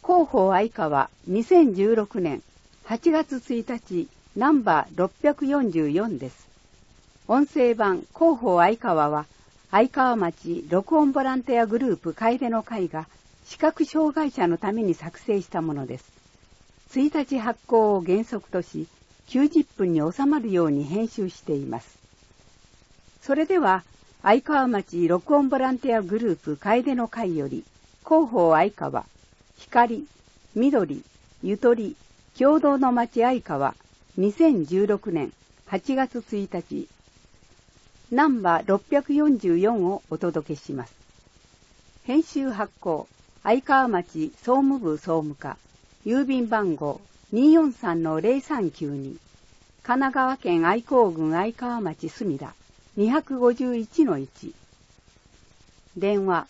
広報愛川2016年8月1日ナンバー644です。音声版広報愛川は愛川町録音ボランティアグループ楓の会が視覚障害者のために作成したものです。1日発行を原則とし90分に収まるように編集しています。それでは愛川町録音ボランティアグループ楓の会より広報愛川光、緑、ゆとり、共同の町愛川2016年8月1日ナンバー644をお届けします。編集発行愛川町総務部総務課郵便番号 243-0392 神奈川県愛甲郡愛川町墨田 251-1 電話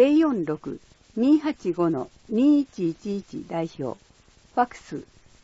046-285-2111 代表ファクス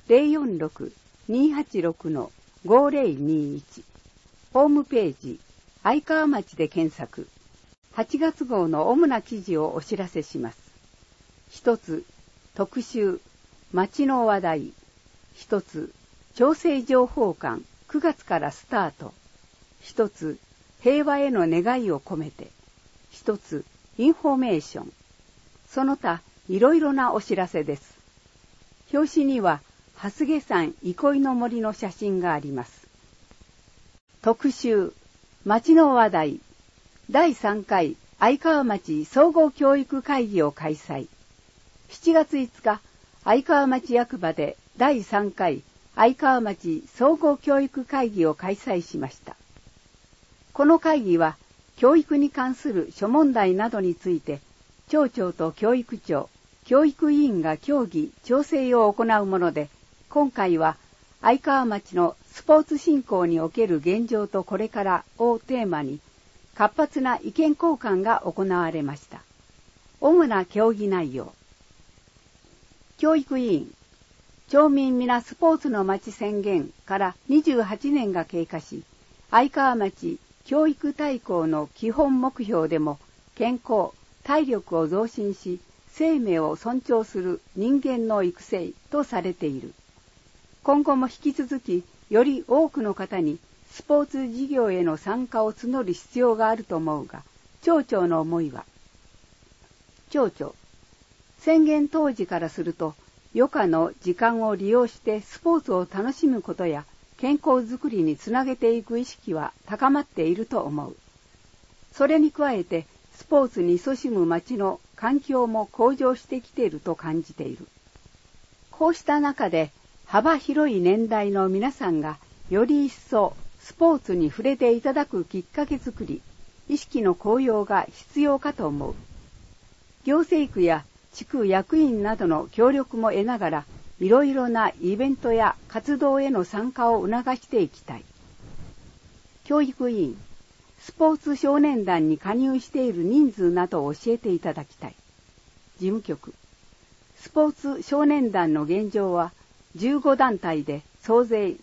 046-286-5021 ホームページ愛川町で検索。8月号の主な記事をお知らせします。一つ、特集、町の話題。一つ、調整情報館、9月からスタート。一つ、平和への願いを込めて。一つ、インフォメーション。その他、いろいろなお知らせです。表紙には、蓮毛山憩いの森の写真があります。特集、町の話題。第3回愛川町総合教育会議を開催。7月5日、愛川町役場で第3回愛川町総合教育会議を開催しました。この会議は、教育に関する諸問題などについて、町長と教育長、教育委員が協議・調整を行うもので、今回は愛川町のスポーツ振興における現状とこれからをテーマに、活発な意見交換が行われました。主な協議内容。教育委員、町民皆スポーツの町宣言から28年が経過し、愛川町教育大綱の基本目標でも、健康、体力を増進し、生命を尊重する人間の育成とされている。今後も引き続き、より多くの方にスポーツ事業への参加を募る必要があると思うが、町長の思いは。町長、宣言当時からすると、余暇の時間を利用してスポーツを楽しむことや健康づくりにつなげていく意識は高まっていると思う。それに加えて、スポーツに勤しむ町の環境も向上してきていると感じている。こうした中で、幅広い年代の皆さんがより一層スポーツに触れていただくきっかけづくり、意識の高揚が必要かと思う。行政区や地区役員などの協力も得ながら、いろいろなイベントや活動への参加を促していきたい。教育委員、スポーツ少年団に加入している人数などを教えていただきたい。事務局、スポーツ少年団の現状は、15団体で総勢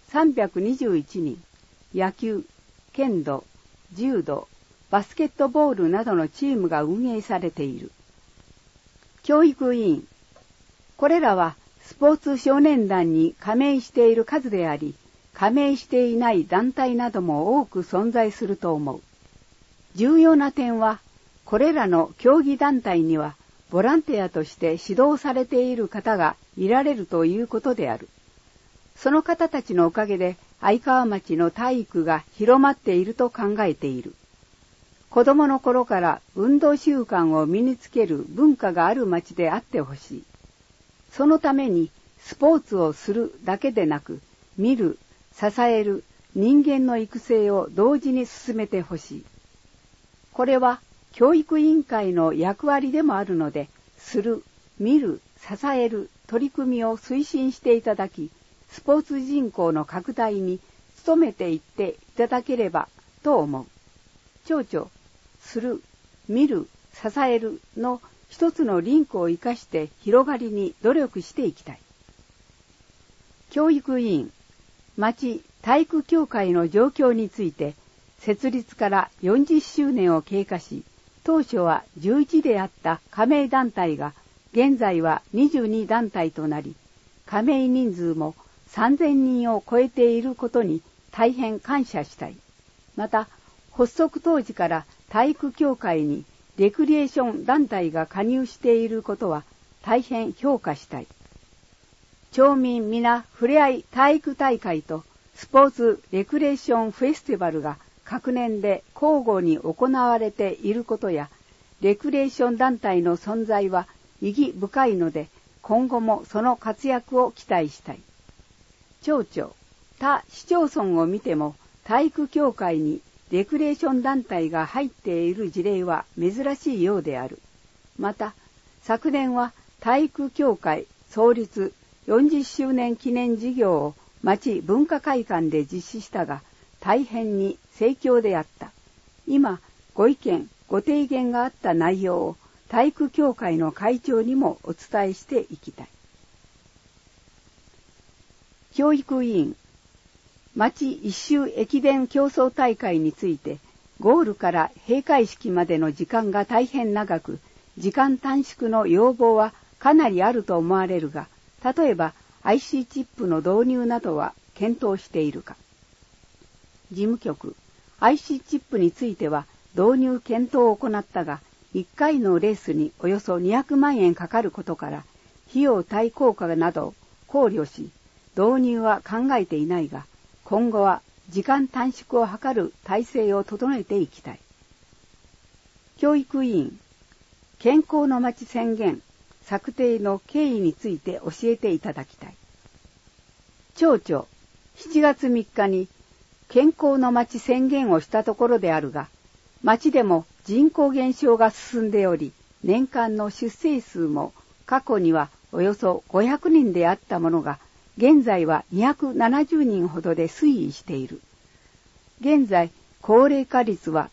321人、野球、剣道、柔道、バスケットボールなどのチームが運営されている。教育委員、これらはスポーツ少年団に加盟している数であり、加盟していない団体なども多く存在すると思う。重要な点は、これらの競技団体には、ボランティアとして指導されている方がいられるということである。その方たちのおかげで愛川町の体育が広まっていると考えている。子供の頃から運動習慣を身につける文化がある町であってほしい。そのためにスポーツをするだけでなく、見る、支える人間の育成を同時に進めてほしい。これは教育委員会の役割でもあるので、する、見る、支える取り組みを推進していただき、スポーツ人口の拡大に努めていっていただければと思う。町長、する、見る、支えるの一つのリンクを生かして広がりに努力していきたい。教育委員、町体育協会の状況について、設立から40周年を経過し、当初は11であった加盟団体が現在は22団体となり、加盟人数も3000人を超えていることに大変感謝したい。また、発足当時から体育協会にレクリエーション団体が加入していることは大変評価したい。町民皆ふれあい体育大会とスポーツレクリエーションフェスティバルが各年で交互に行われていることや、レクリエーション団体の存在は意義深いので、今後もその活躍を期待したい。町長、他市町村を見ても体育協会にレクリエーション団体が入っている事例は珍しいようである。また、昨年は体育協会創立40周年記念事業を町文化会館で実施したが、大変に盛況であった。今、ご意見、ご提言があった内容を体育協会の会長にもお伝えしていきたい。教育委員、町一周駅伝競争大会について、ゴールから閉会式までの時間が大変長く、時間短縮の要望はかなりあると思われるが、例えば IC チップの導入などは検討しているか。事務局、IC チップについては導入検討を行ったが、1回のレースにおよそ200万円かかることから、費用対効果などを考慮し、導入は考えていないが、今後は時間短縮を図る体制を整えていきたい。教育委員、健康のまち宣言策定の経緯について教えていただきたい。町長、7月3日に健康のまち宣言をしたところであるが、町でも人口減少が進んでおり、年間の出生数も過去にはおよそ500人であったものが、現在は270人ほどで推移している。現在、高齢化率は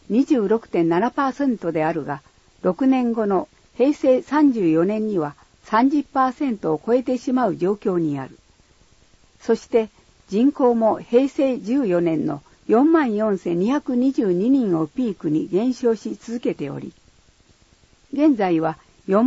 26.7% であるが、6年後の平成34年には 30% を超えてしまう状況にある。そして人口も平成14年の 44,222 人をピークに減少し続けており、現在は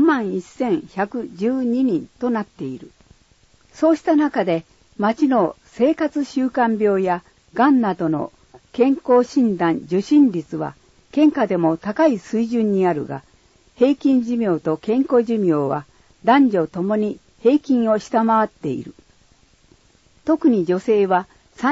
41,112 人となっている。そうした中で町の生活習慣病やがんなどの健康診断受診率は県下でも高い水準にあるが、平均寿命と健康寿命は男女ともに平均を下回っている。特に女性は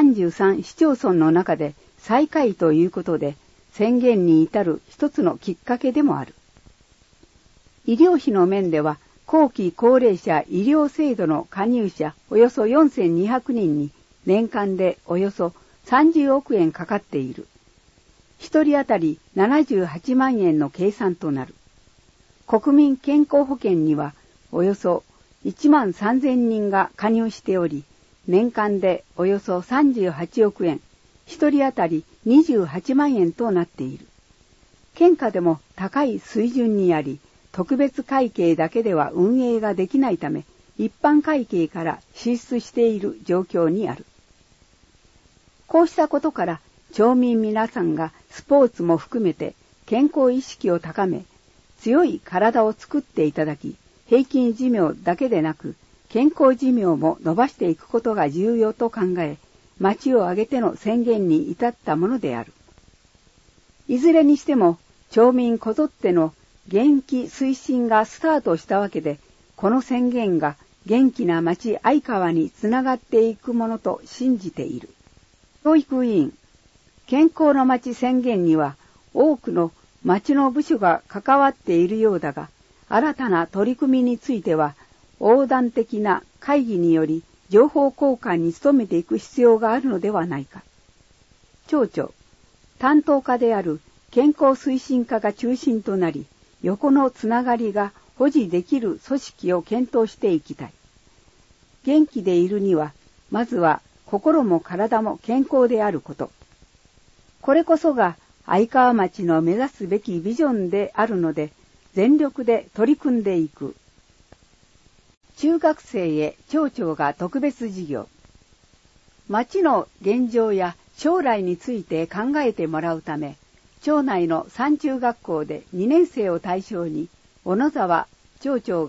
33市町村の中で最下位ということで、宣言に至る一つのきっかけでもある。医療費の面では、後期高齢者医療制度の加入者およそ4200人に年間でおよそ30億円かかっている。一人当たり78万円の計算となる。国民健康保険にはおよそ1万3000人が加入しており、年間でおよそ38億円、一人当たり28万円となっている。県下でも高い水準にあり、特別会計だけでは運営ができないため、一般会計から支出している状況にある。こうしたことから、町民皆さんがスポーツも含めて健康意識を高め、強い体を作っていただき、平均寿命だけでなく、健康寿命も伸ばしていくことが重要と考え、町を挙げての宣言に至ったものである。いずれにしても、町民こぞっての元気推進がスタートしたわけで、この宣言が元気な町相川につながっていくものと信じている。教育委員、健康の町宣言には多くの町の部署が関わっているようだが、新たな取り組みについては横断的な会議により情報交換に努めていく必要があるのではないか。町長、担当課である健康推進課が中心となり、横のつながりが保持できる組織を検討していきたい。元気でいるには、まずは心も体も健康であること。これこそが相川町の目指すべきビジョンであるので、全力で取り組んでいく。中学生へ町長が特別授業。町の現状や将来について考えてもらうため、町内の3中学校で2年生を対象に、小野沢町長が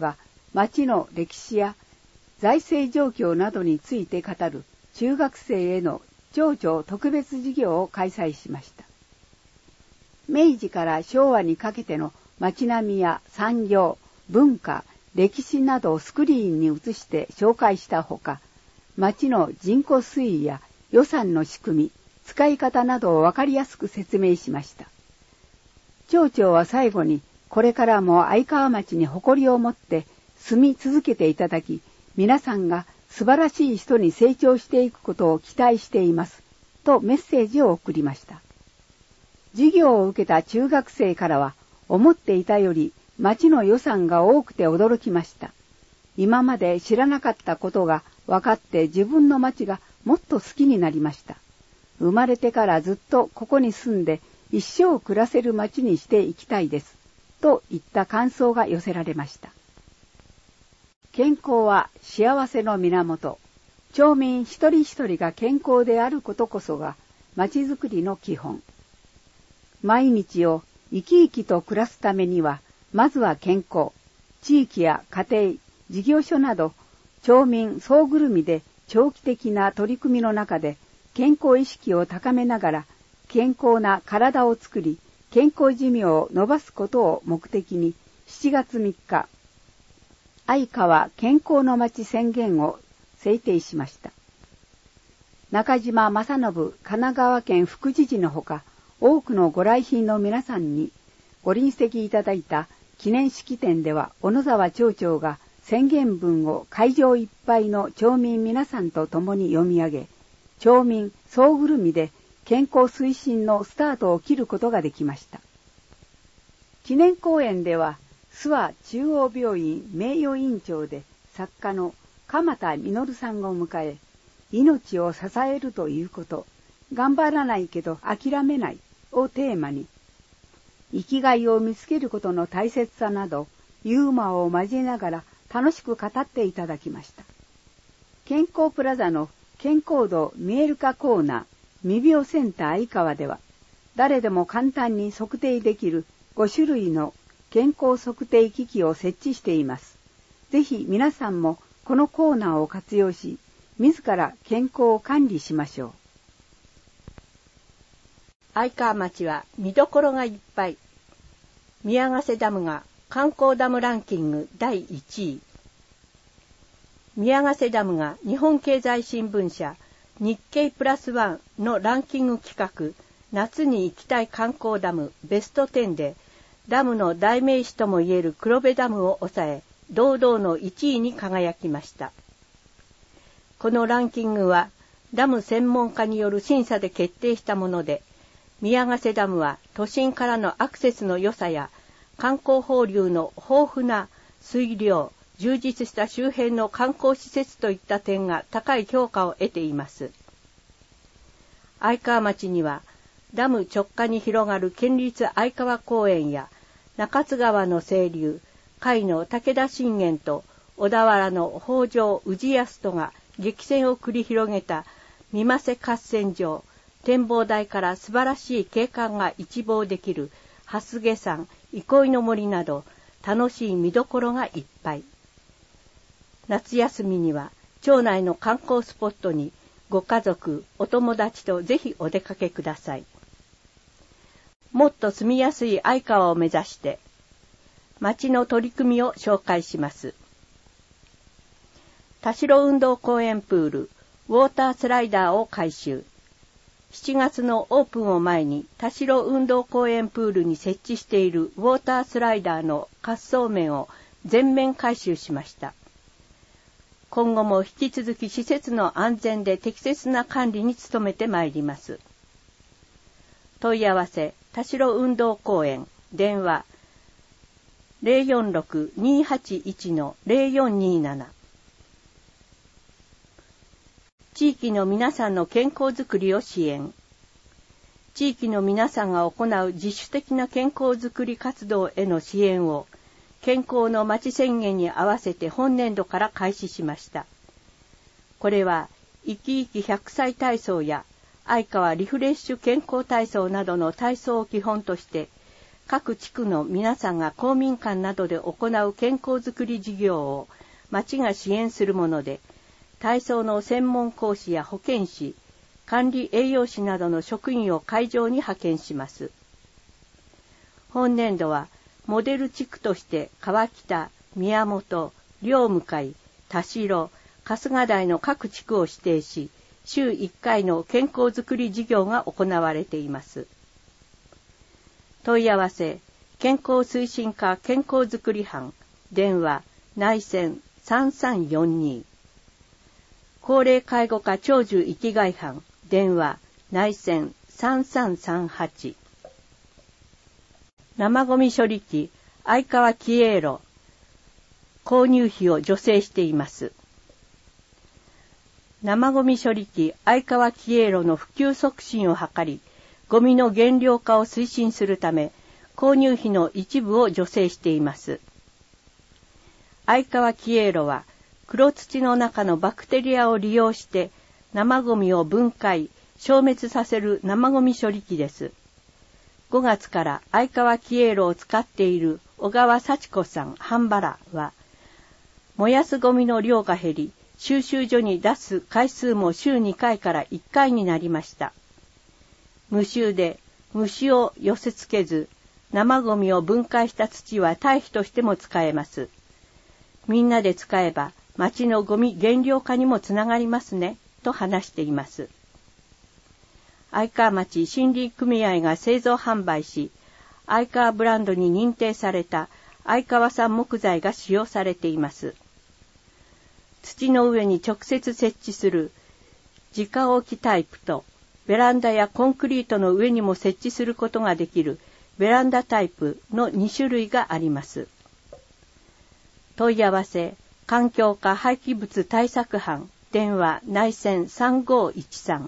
町の歴史や財政状況などについて語る中学生への町長特別授業を開催しました。明治から昭和にかけての町並みや産業、文化、歴史などをスクリーンに映して紹介したほか、町の人口推移や予算の仕組み、使い方などをわかりやすく説明しました。町長は最後に、これからも愛川町に誇りを持って住み続けていただき、皆さんが素晴らしい人に成長していくことを期待しています、とメッセージを送りました。授業を受けた中学生からは、思っていたより町の予算が多くて驚きました。今まで知らなかったことが分かって自分の町がもっと好きになりました。生まれてからずっとここに住んで一生暮らせる町にしていきたいです。といった感想が寄せられました。健康は幸せの源。町民一人一人が健康であることこそが町づくりの基本。毎日を生き生きと暮らすためには、まずは健康、地域や家庭、事業所など、町民総ぐるみで長期的な取り組みの中で、健康意識を高めながら、健康な体を作り、健康寿命を伸ばすことを目的に、7月3日、愛川健康の町宣言を制定しました。中島正信神奈川県副知事のほか、多くのご来賓の皆さんにご臨席いただいた記念式典では、小野沢町長が宣言文を会場いっぱいの町民皆さんと共に読み上げ、町民総ぐるみで健康推進のスタートを切ることができました。記念講演では、諏訪中央病院名誉院長で作家の鎌田実さんを迎え、命を支えるということ、頑張らないけど諦めないをテーマに、生きがいを見つけることの大切さなど、ユーモアを交えながら楽しく語っていただきました。健康プラザの健康度見える化コーナー、未病センター愛川では、誰でも簡単に測定できる5種類の健康測定機器を設置しています。ぜひ皆さんもこのコーナーを活用し、自ら健康を管理しましょう。 愛川町は見どころがいっぱい。宮ヶ瀬ダムが観光ダムランキング第1位。宮ヶ瀬ダムが日本経済新聞社日経プラスワンのランキング企画、夏に行きたい観光ダムベスト10で、ダムの代名詞ともいえる黒部ダムを抑え、堂々の1位に輝きました。このランキングは、ダム専門家による審査で決定したもので、宮ヶ瀬ダムは都心からのアクセスの良さや、観光放流の豊富な水量、充実した周辺の観光施設といった点が高い評価を得ています。愛川町には、ダム直下に広がる県立愛川公園や、中津川の清流、甲斐の武田信玄と小田原の北条氏康とが激戦を繰り広げた三瀬合戦場、展望台から素晴らしい景観が一望できる蓮毛山、憩いの森など楽しい見どころがいっぱい。夏休みには町内の観光スポットにご家族、お友達とぜひお出かけください。もっと住みやすい愛川を目指して、町の取り組みを紹介します。田代運動公園プール、ウォータースライダーを改修。7月のオープンを前に田代運動公園プールに設置しているウォータースライダーの滑走面を全面改修しました。今後も引き続き施設の安全で適切な管理に努めてまいります。問い合わせ、田代運動公園、電話 046-281-0427。地域の皆さんの健康づくりを支援。地域の皆さんが行う自主的な健康づくり活動への支援を、健康のまち宣言に合わせて本年度から開始しました。これは、生き生き100歳体操や、愛川リフレッシュ健康体操などの体操を基本として、 各地区の皆さんが公民館などで行う健康づくり事業を町が支援するもので、体操の専門講師や保健師、管理栄養士などの職員を会場に派遣します。本年度はモデル地区として川北、宮本、両向、田代、春日台の各地区を指定し、週1回の健康づくり事業が行われています。問い合わせ、健康推進課健康づくり班、電話、内線3342。高齢介護課長寿生きがい班、電話、内線3338。生ゴミ処理機、相川キエーロ、購入費を助成しています。生ゴミ処理機、相川キエーロの普及促進を図り、ゴミの減量化を推進するため、購入費の一部を助成しています。相川キエーロは、黒土の中のバクテリアを利用して生ゴミを分解、消滅させる生ゴミ処理機です。5月から相川キエーロを使っている小川幸子さん半原は、燃やすゴミの量が減り、収集所に出す回数も週2回から1回になりました。無臭で虫を寄せ付けず、生ゴミを分解した土は堆肥としても使えます。みんなで使えば、町のゴミ減量化にもつながりますね、と話しています。相川町森林組合が製造販売し、相川ブランドに認定された相川産木材が使用されています。土の上に直接設置する直置きタイプと、ベランダやコンクリートの上にも設置することができるベランダタイプの2種類があります。問い合わせ、環境課廃棄物対策班、電話内線3513。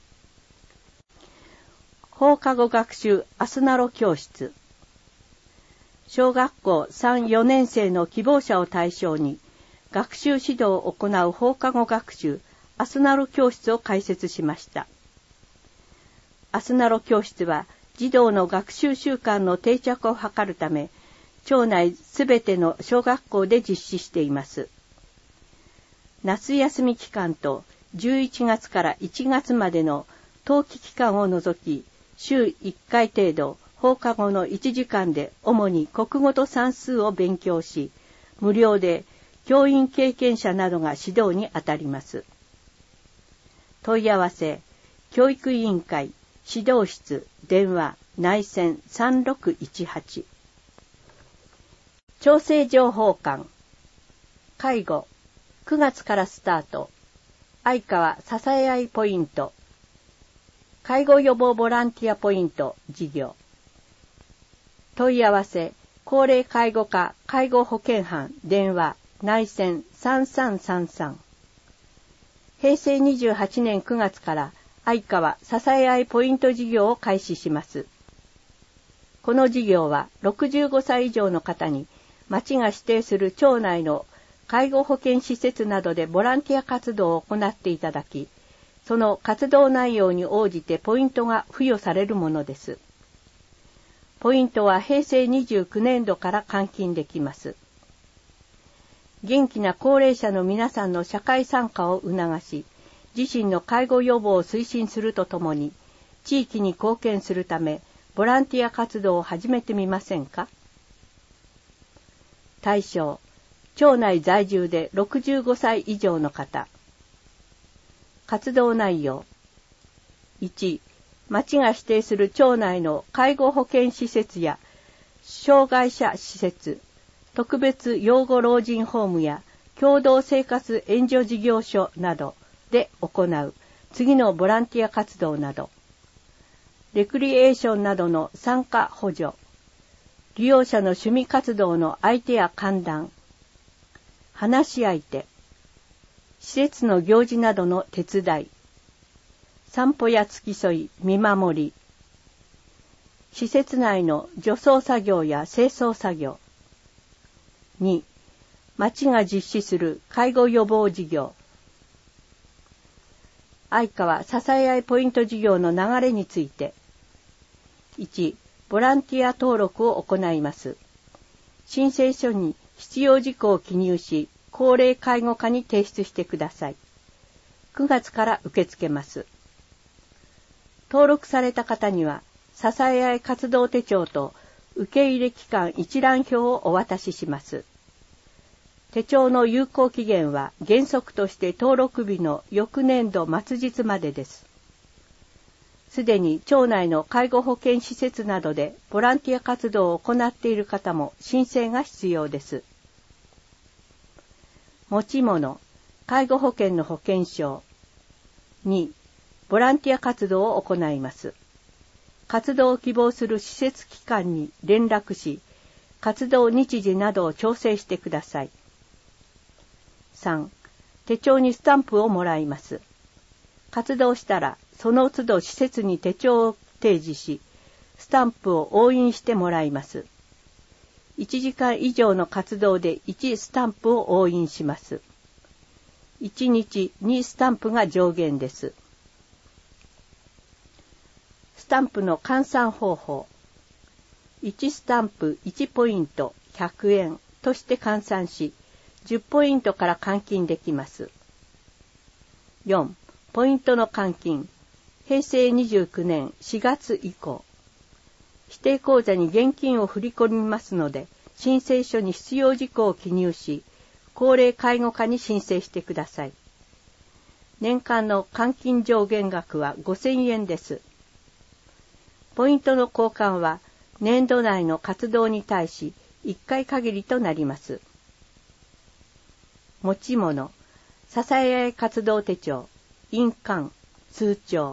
放課後学習アスナロ教室。小学校3、4年生の希望者を対象に学習指導を行う放課後学習アスナロ教室を開設しました。アスナロ教室は児童の学習習慣の定着を図るため、町内すべての小学校で実施しています。夏休み期間と11月から1月までの冬季期間を除き、週1回程度放課後の1時間で主に国語と算数を勉強し、無料で教員経験者などが指導にあたります。問い合わせ、教育委員会、指導室、電話、内線3618。調整情報館。介護。9月からスタート。相川支え合いポイント。介護予防ボランティアポイント事業。問い合わせ、高齢介護課介護保健班電話内線3333。平成28年9月から相川支え合いポイント事業を開始します。この事業は65歳以上の方に町が指定する町内の介護保健施設などでボランティア活動を行っていただき、その活動内容に応じてポイントが付与されるものです。ポイントは平成29年度から換金できます。元気な高齢者の皆さんの社会参加を促し、自身の介護予防を推進するとともに、地域に貢献するため、ボランティア活動を始めてみませんか？対象、町内在住で65歳以上の方。活動内容。1、町が指定する町内の介護保健施設や障害者施設、特別養護老人ホームや共同生活援助事業所などで行う次のボランティア活動など、レクリエーションなどの参加補助、利用者の趣味活動の相手や歓談、話し相手、施設の行事などの手伝い、散歩や付き添い、見守り、施設内の除草作業や清掃作業。2、町が実施する介護予防事業。相川支え合いポイント事業の流れについて。1、 ボランティア登録を行います。申請書に必要事項を記入し、高齢介護課に提出してください。9月から受け付けます。登録された方には、支え合い活動手帳と受け入れ期間一覧表をお渡しします。手帳の有効期限は原則として登録日の翌年度末日までです。すでに町内の介護保険施設などでボランティア活動を行っている方も申請が必要です。持ち物、介護保険の保険証。2、ボランティア活動を行います。活動を希望する施設機関に連絡し、活動日時などを調整してください。3、手帳にスタンプをもらいます。活動したら、その都度施設に手帳を提示し、スタンプを押印してもらいます。1時間以上の活動で1スタンプを押印します。1日2スタンプが上限です。スタンプの換算方法。1スタンプ1ポイント100円として換算し、10ポイントから換金できます。4、ポイントの換金。平成29年4月以降。指定口座に現金を振り込みますので、申請書に必要事項を記入し、高齢介護課に申請してください。年間の換金上限額は5000円です。ポイントの交換は年度内の活動に対し1回限りとなります。持ち物、支え合い活動手帳、印鑑、通帳。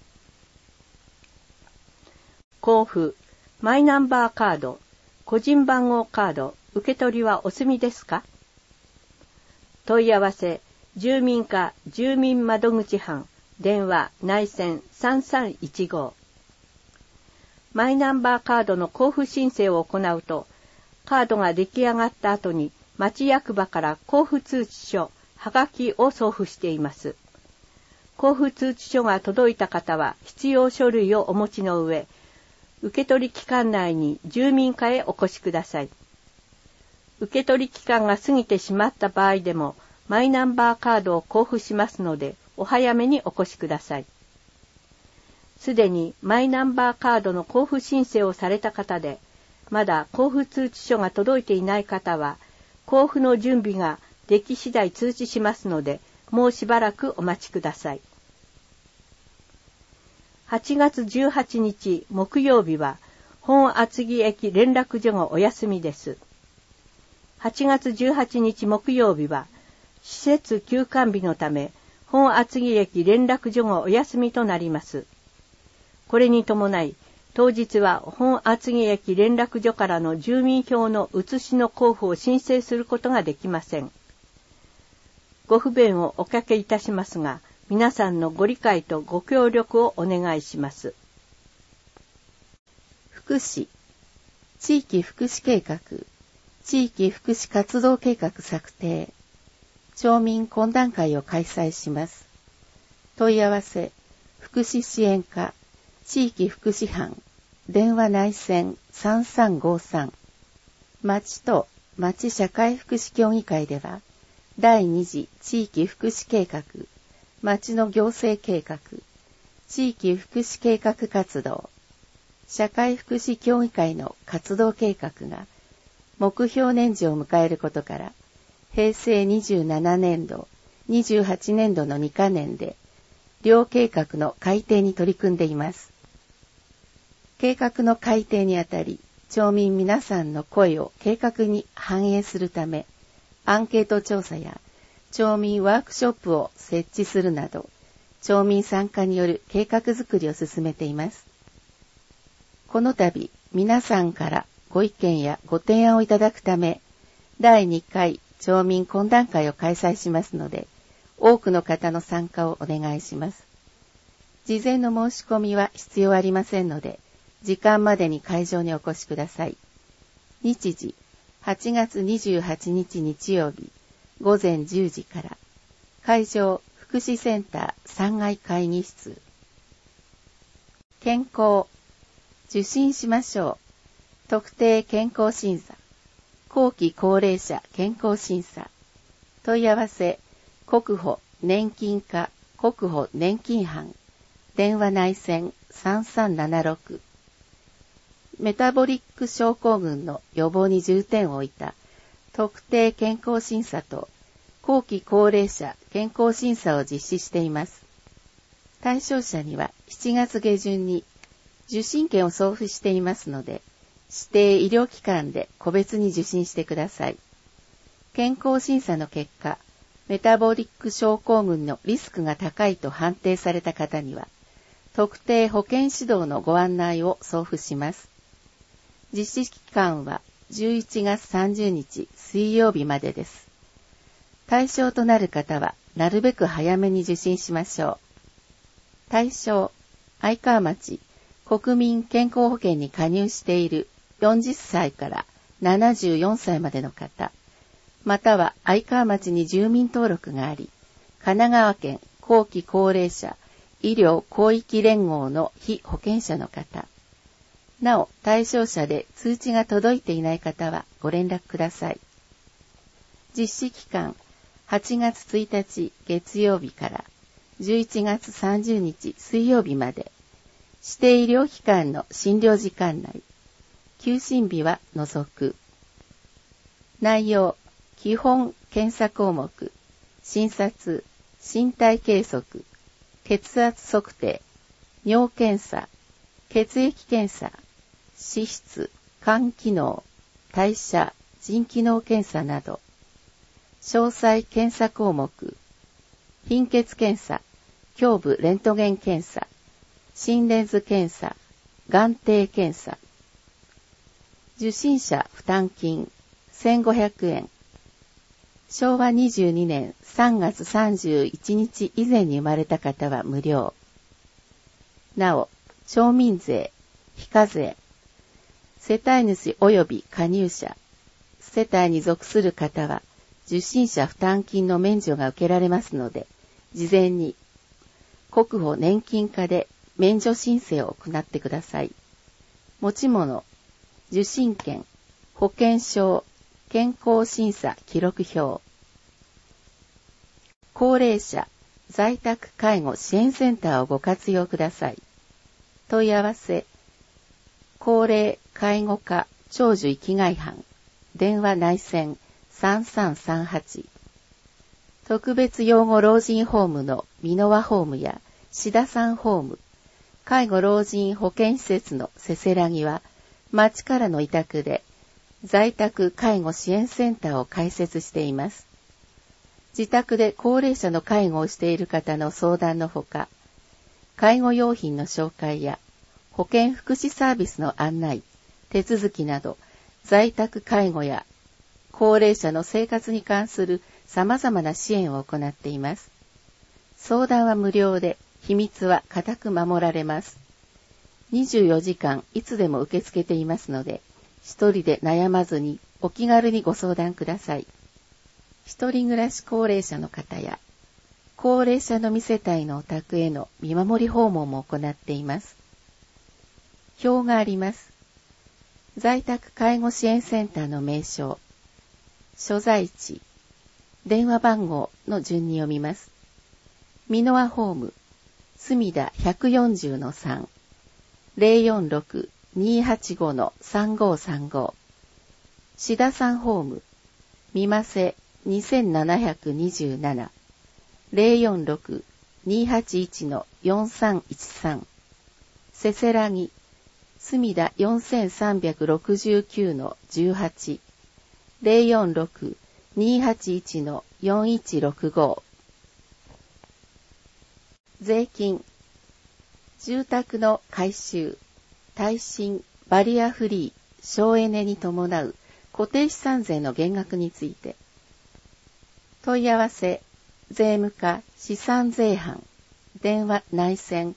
交付、マイナンバーカード、個人番号カード、受け取りはお済みですか？問い合わせ、住民課住民窓口班、電話内線3315。マイナンバーカードの交付申請を行うと、カードが出来上がった後に町役場から交付通知書、はがきを送付しています。交付通知書が届いた方は必要書類をお持ちの上、受取期間内に住民課へお越しください。受取期間が過ぎてしまった場合でも、マイナンバーカードを交付しますので、お早めにお越しください。すでにマイナンバーカードの交付申請をされた方で、まだ交付通知書が届いていない方は、交付の準備ができ次第通知しますので、もうしばらくお待ちください。8月18日木曜日は、本厚木駅連絡所がお休みです。8月18日木曜日は、施設休館日のため、本厚木駅連絡所がお休みとなります。これに伴い、当日は本厚木駅連絡所からの住民票の写しの交付を申請することができません。ご不便をおかけいたしますが、皆さんのご理解とご協力をお願いします。 福祉、地域福祉計画、地域福祉活動計画策定、町民懇談会を開催します。問い合わせ、福祉支援課、地域福祉班、電話内線3353。町と町社会福祉協議会では、第2次地域福祉計画、町の行政計画、地域福祉計画活動、社会福祉協議会の活動計画が目標年次を迎えることから、平成27年度、28年度の2か年で、両計画の改定に取り組んでいます。計画の改定にあたり、町民皆さんの声を計画に反映するため、アンケート調査や町民ワークショップを設置するなど、町民参加による計画づくりを進めています。この度、皆さんからご意見やご提案をいただくため、第2回町民懇談会を開催しますので、多くの方の参加をお願いします。事前の申し込みは必要ありませんので、時間までに会場にお越しください。日時、8月28日日曜日、午前10時から、会場、福祉センター3階会議室。健康、 受診しましょう。特定健康審査。後期高齢者健康審査。問い合わせ、国保年金課国保年金班。電話内線3376。メタボリック症候群の予防に重点を置いた特定健康審査と後期高齢者健康審査を実施しています。対象者には7月下旬に受診券を送付していますので、指定医療機関で個別に受診してください。健康審査の結果、メタボリック症候群のリスクが高いと判定された方には、特定保健指導のご案内を送付します。実施期間は11月30日水曜日までです。対象となる方はなるべく早めに受診しましょう。対象、愛川町国民健康保険に加入している40歳から74歳までの方、または愛川町に住民登録があり、神奈川県後期高齢者医療広域連合の被保険者の方、なお対象者で通知が届いていない方はご連絡ください。実施期間、8月1日月曜日から11月30日水曜日まで、指定医療機関の診療時間内、休診日は除く。内容、基本検査項目、診察、身体計測、血圧測定、尿検査、血液検査、脂質、肝機能、代謝、腎機能検査など、詳細検査項目、貧血検査、胸部レントゲン検査、心電図検査、眼底検査。受診者負担金1500円。昭和22年3月31日以前に生まれた方は無料。なお、町民税、非課税、世帯主及び加入者、世帯に属する方は、受診者負担金の免除が受けられますので、事前に国保年金課で免除申請を行ってください。持ち物、受診券、保険証、健康審査記録表。高齢者、在宅介護支援センターをご活用ください。問い合わせ、高齢介護課長寿生きがい班、電話内線3338。特別養護老人ホームの箕輪ホームや志田さんホーム、介護老人保健施設のせせらぎは、町からの委託で在宅介護支援センターを開設しています。自宅で高齢者の介護をしている方の相談のほか、介護用品の紹介や保健福祉サービスの案内、手続きなど、在宅介護や高齢者の生活に関する様々な支援を行っています。相談は無料で、秘密は固く守られます。24時間いつでも受け付けていますので、一人で悩まずにお気軽にご相談ください。一人暮らし高齢者の方や、高齢者のみ世帯のお宅への見守り訪問も行っています。表があります。在宅介護支援センターの名称、所在地、電話番号の順に読みます。箕輪ホーム、墨田 140-3、046-285-3535。志田さんホーム、みませ2727、046-281-4313。せせらぎ、墨田 4369-18、046-281-4165。税金、住宅の改修、耐震、バリアフリー、省エネに伴う固定資産税の減額について、問い合わせ、税務課資産税班、電話内線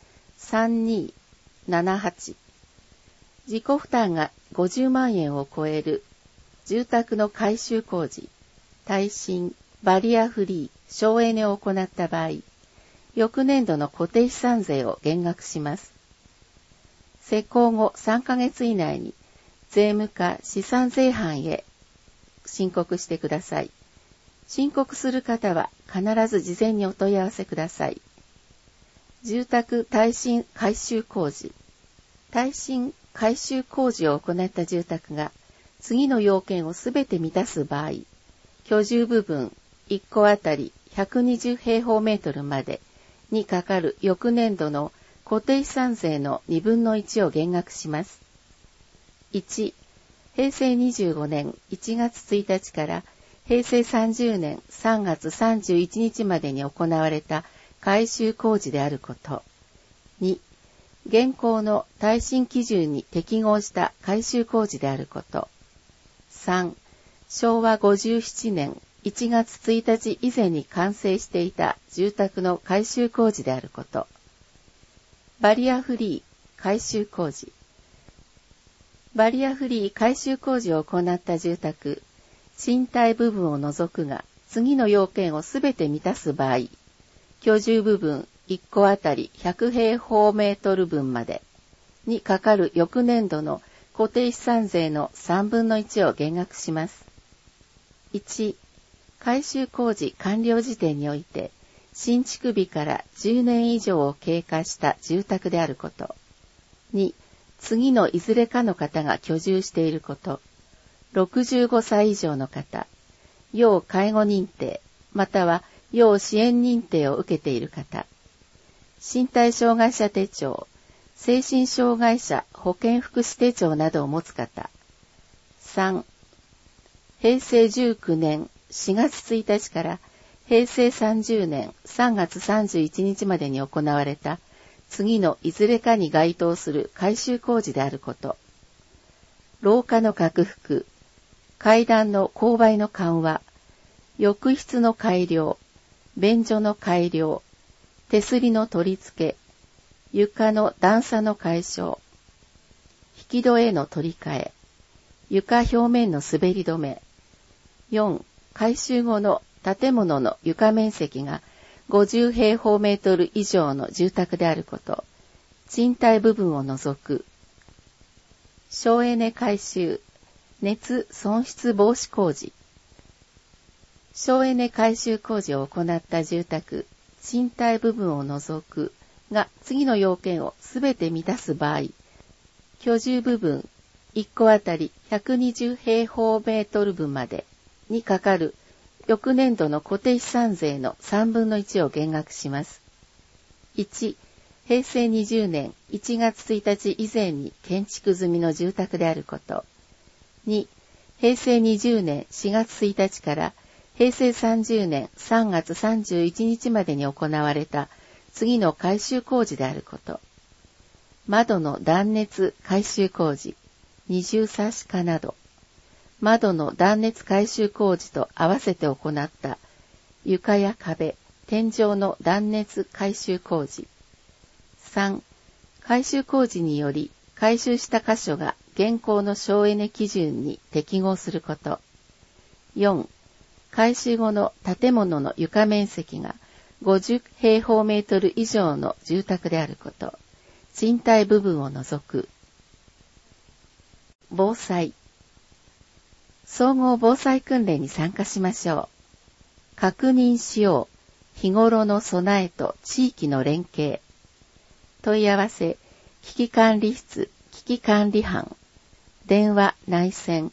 3278。自己負担が50万円を超える住宅の改修工事、耐震、バリアフリー、省エネを行った場合、翌年度の固定資産税を減額します。 施行後3ヶ月以内に税務課資産税班へ申告してください。申告する方は必ず事前にお問い合わせください。住宅耐震改修工事。耐震改修工事を行った住宅が次の要件をすべて満たす場合、居住部分1戸あたり120平方メートルまでにかかる翌年度の固定資産税の2分の1を減額します。1、平成25年1月1日から平成30年3月31日までに行われた改修工事であること。2、現行の耐震基準に適合した改修工事であること。3、昭和57年1月1日以前に完成していた住宅の改修工事であること。バリアフリー改修工事。バリアフリー改修工事を行った住宅、賃貸部分を除くが次の要件をすべて満たす場合、居住部分1戸あたり100平方メートル分までにかかる翌年度の固定資産税の3分の1を減額します。1、改修工事完了時点において、新築日から10年以上を経過した住宅であること。2、次のいずれかの方が居住していること。65歳以上の方、要介護認定、または要支援認定を受けている方。身体障害者手帳、精神障害者保健福祉手帳などを持つ方。3、平成19年4月1日から平成30年3月31日までに行われた次のいずれかに該当する改修工事であること。廊下の拡幅、階段の勾配の緩和、浴室の改良、便所の改良、手すりの取り付け、床の段差の解消、引き戸への取り替え、床表面の滑り止め。4、改修後の建物の床面積が50平方メートル以上の住宅であること。賃貸部分を除く。省エネ改修、熱損失防止工事。省エネ改修工事を行った住宅、賃貸部分を除くが次の要件をすべて満たす場合、居住部分1戸あたり120平方メートル分までにかかる翌年度の固定資産税の3分の1を減額します。1、平成20年1月1日以前に建築済みの住宅であること。2、平成20年4月1日から平成30年3月31日までに行われた次の改修工事であること。窓の断熱改修工事、二重サッシ化など。窓の断熱改修工事と合わせて行った床や壁、天井の断熱改修工事。3、改修工事により改修した箇所が現行の省エネ基準に適合すること。4、改修後の建物の床面積が50平方メートル以上の住宅であること。賃貸部分を除く。防災。総合防災訓練に参加しましょう。確認しよう。日頃の備えと地域の連携。問い合わせ、危機管理室、危機管理班。電話内線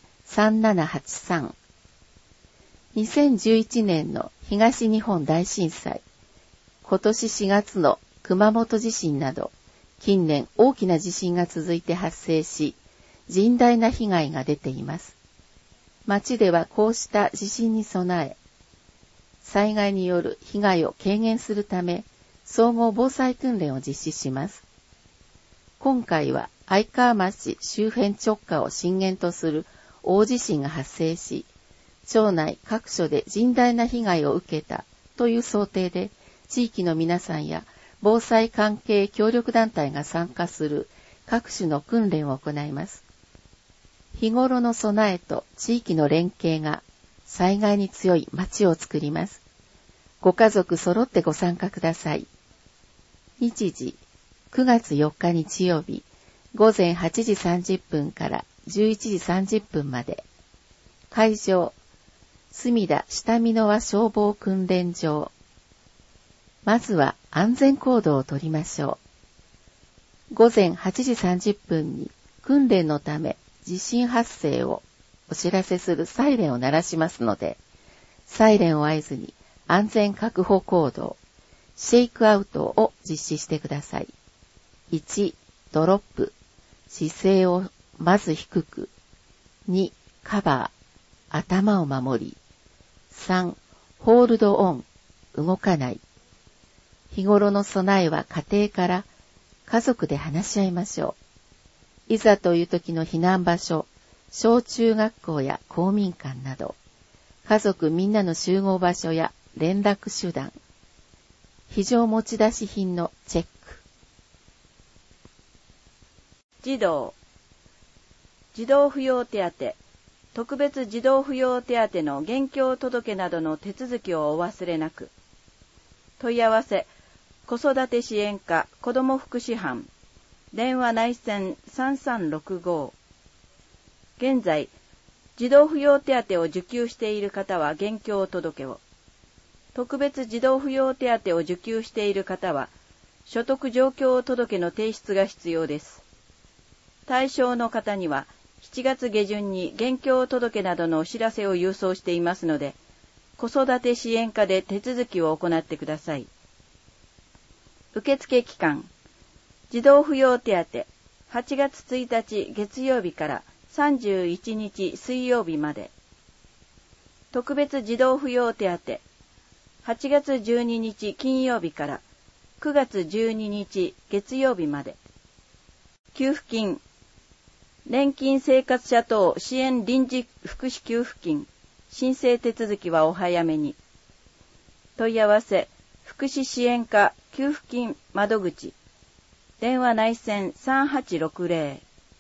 3783。2011年の東日本大震災。今年4月の熊本地震など、近年大きな地震が続いて発生し、甚大な被害が出ています。町ではこうした地震に備え、災害による被害を軽減するため、総合防災訓練を実施します。今回は愛川町周辺直下を震源とする大地震が発生し、町内各所で甚大な被害を受けたという想定で、地域の皆さんや防災関係協力団体が参加する各種の訓練を行います。日頃の備えと地域の連携が災害に強い町を作ります。ご家族揃ってご参加ください。日時、9月4日日曜日、 午前8時30分から11時30分まで。会場、墨田下美濃和消防訓練場。まずは安全行動をとりましょう。午前8時30分に訓練のため地震発生をお知らせするサイレンを鳴らしますので、サイレンを合図に安全確保行動、シェイクアウトを実施してください。1、ドロップ、姿勢をまず低く。2、カバー、頭を守り。3、ホールドオン、動かない。日頃の備えは家庭から家族で話し合いましょう。いざという時の避難場所、小中学校や公民館など、家族みんなの集合場所や連絡手段、非常持ち出し品のチェック。 児童扶養手当、特別児童扶養手当の現況届などの手続きをお忘れなく。問い合わせ、子育て支援課子ども福祉班、電話内線3365。現在、児童扶養手当を受給している方は現況届を、特別児童扶養手当を受給している方は、所得状況届の提出が必要です。対象の方には、7月下旬に現況届などのお知らせを郵送していますので、子育て支援課で手続きを行ってください。受付期間、児童扶養手当、8月1日月曜日から31日水曜日まで。特別児童扶養手当、8月12日金曜日から9月12日月曜日まで。給付金、年金生活者等支援臨時福祉給付金、申請手続きはお早めに。問い合わせ、福祉支援課給付金窓口、電話内線3860。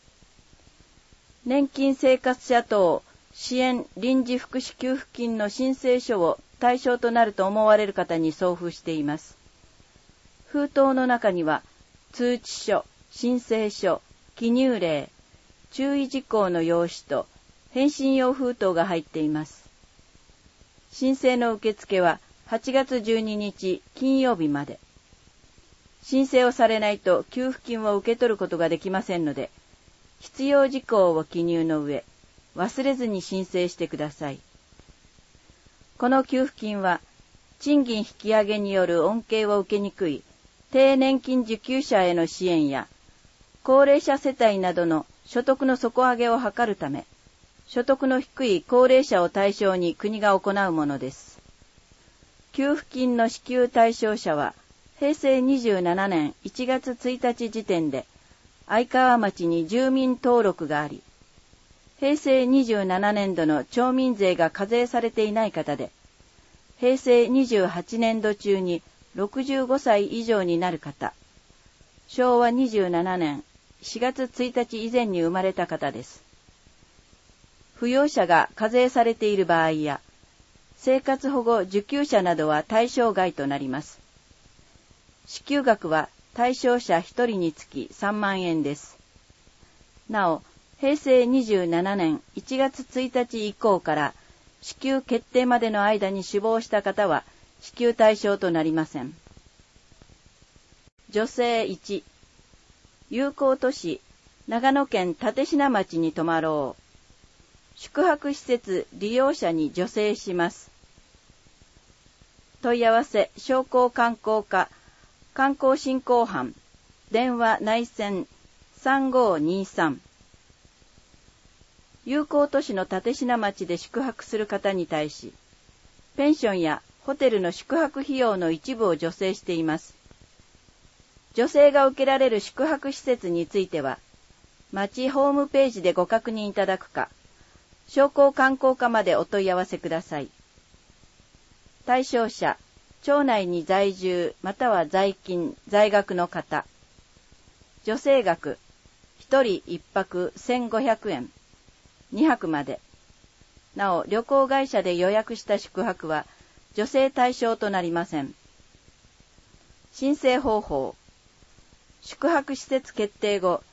年金生活者等支援臨時福祉給付金の申請書を対象となると思われる方に送付しています。封筒の中には、通知書、申請書、記入例、注意事項の用紙と返信用封筒が入っています。申請の受付は8月12日金曜日まで。申請をされないと給付金を受け取ることができませんので、必要事項を記入の上、忘れずに申請してください。この給付金は、賃金引き上げによる恩恵を受けにくい低年金受給者への支援や、高齢者世帯などの所得の底上げを図るため、所得の低い高齢者を対象に国が行うものです。給付金の支給対象者は、平成27年1月1日時点で、愛川町に住民登録があり、平成27年度の町民税が課税されていない方で、平成28年度中に65歳以上になる方、昭和27年4月1日以前に生まれた方です。扶養者が課税されている場合や、生活保護受給者などは対象外となります。支給額は対象者1人につき3万円です。なお、平成27年1月1日以降から支給決定までの間に死亡した方は支給対象となりません。女性1、友好都市長野県立科町に泊まろう。宿泊施設利用者に助成します。問い合わせ、商工観光課観光振興班、電話内線3523。友好都市の立科町で宿泊する方に対し、ペンションやホテルの宿泊費用の一部を助成しています。助成が受けられる宿泊施設については、町ホームページでご確認いただくか、商工観光課までお問い合わせください。対象者、町内に在住または在勤、在学の方。助成額、1人1泊1500円。2泊まで。なお、旅行会社で予約した宿泊は、助成対象となりません。申請方法。宿泊施設決定後、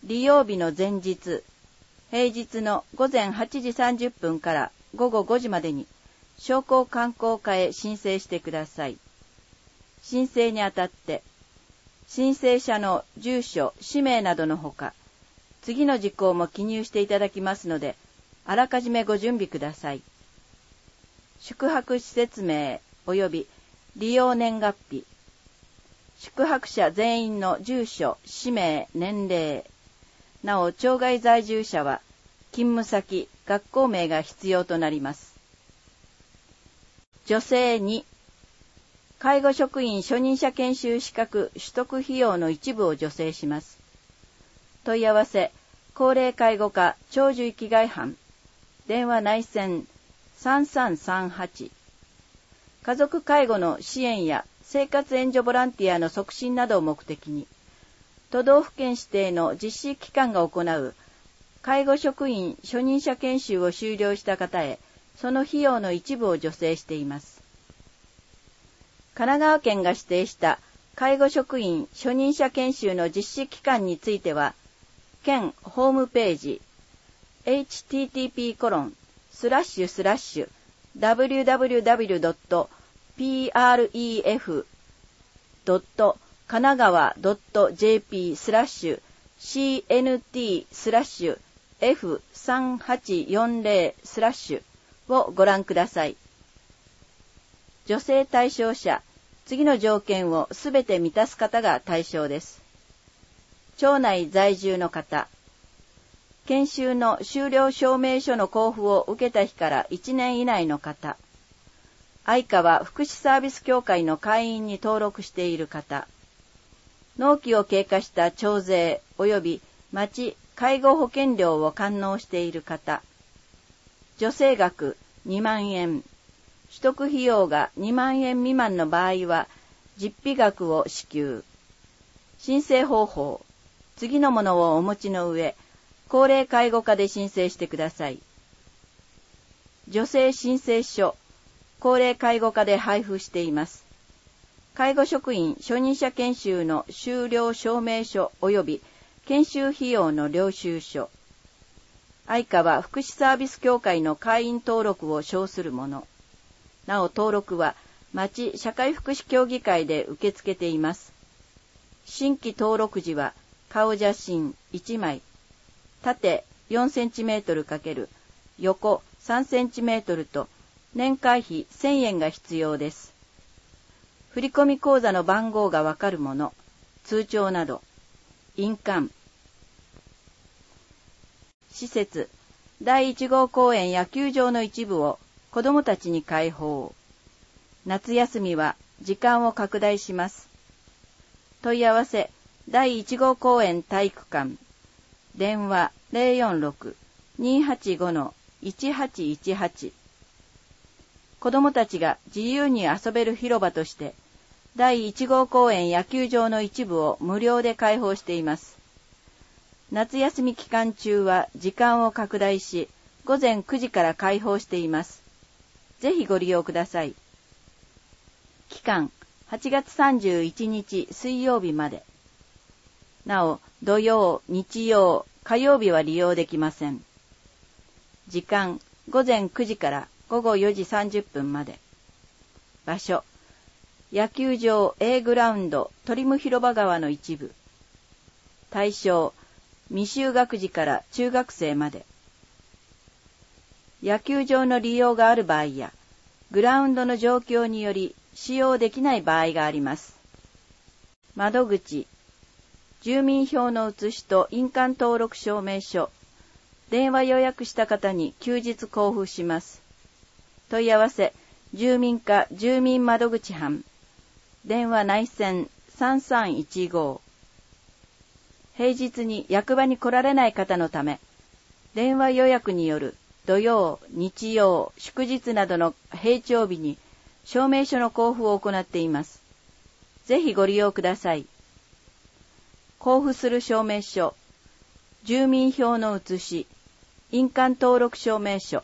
利用日の前日、平日の午前8時30分から午後5時までに商工観光課へ申請してください。申請にあたって、申請者の住所、氏名などのほか、次の事項も記入していただきますので、あらかじめご準備ください。宿泊施設名及び利用年月日、宿泊者全員の住所、氏名、年齢、なお町外在住者は勤務先、学校名が必要となります。助成2、介護職員初任者研修資格取得費用の一部を助成します。問い合わせ、高齢介護課長寿生きがい班、電話内線3338、家族介護の支援や生活援助ボランティアの促進などを目的に、都道府県指定の実施機関が行う介護職員初任者研修を修了した方へ、その費用の一部を助成しています。神奈川県が指定した介護職員初任者研修の実施期間については、県ホームページ http://www.pref.kanagawa.jp/c.nt/f3840/ をご覧ください。助成対象者、次の条件をすべて満たす方が対象です。町内在住の方、研修の修了証明書の交付を受けた日から1年以内の方、相川福祉サービス協会の会員に登録している方、納期を経過した徴税及び町介護保険料を完納している方、助成額2万円、取得費用が2万円未満の場合は実費額を支給。申請方法、次のものをお持ちの上、高齢介護課で申請してください。助成申請書、高齢介護課で配布しています。介護職員初任者研修の修了証明書及び研修費用の領収書、相川福祉サービス協会の会員登録を証するもの。なお登録は町社会福祉協議会で受け付けています。新規登録時は顔写真1枚、縦 4cm× 横 3cm と年会費1000円が必要です。振込口座の番号がわかるもの、通帳など、印鑑。施設、第1号公園野球場の一部を子どもたちに開放。夏休みは時間を拡大します。問い合わせ、第1号公園体育館。電話 046-285-1818。子どもたちが自由に遊べる広場として、第1号公園野球場の一部を無料で開放しています。夏休み期間中は時間を拡大し、午前9時から開放しています。ぜひご利用ください。期間、8月31日水曜日まで。なお、土曜、日曜、火曜日は利用できません。時間、午前9時から午後4時30分まで。場所、野球場 A グラウンドトリム広場川の一部。対象、未就学児から中学生まで。野球場の利用がある場合や、グラウンドの状況により使用できない場合があります。窓口、住民票の写しと印鑑登録証明書、電話予約した方に休日交付します。問い合わせ、住民課住民窓口班、電話内線3315。平日に役場に来られない方のため、電話予約による土曜、日曜、祝日などの平常日に証明書の交付を行っています。ぜひご利用ください。交付する証明書、住民票の写し、印鑑登録証明書。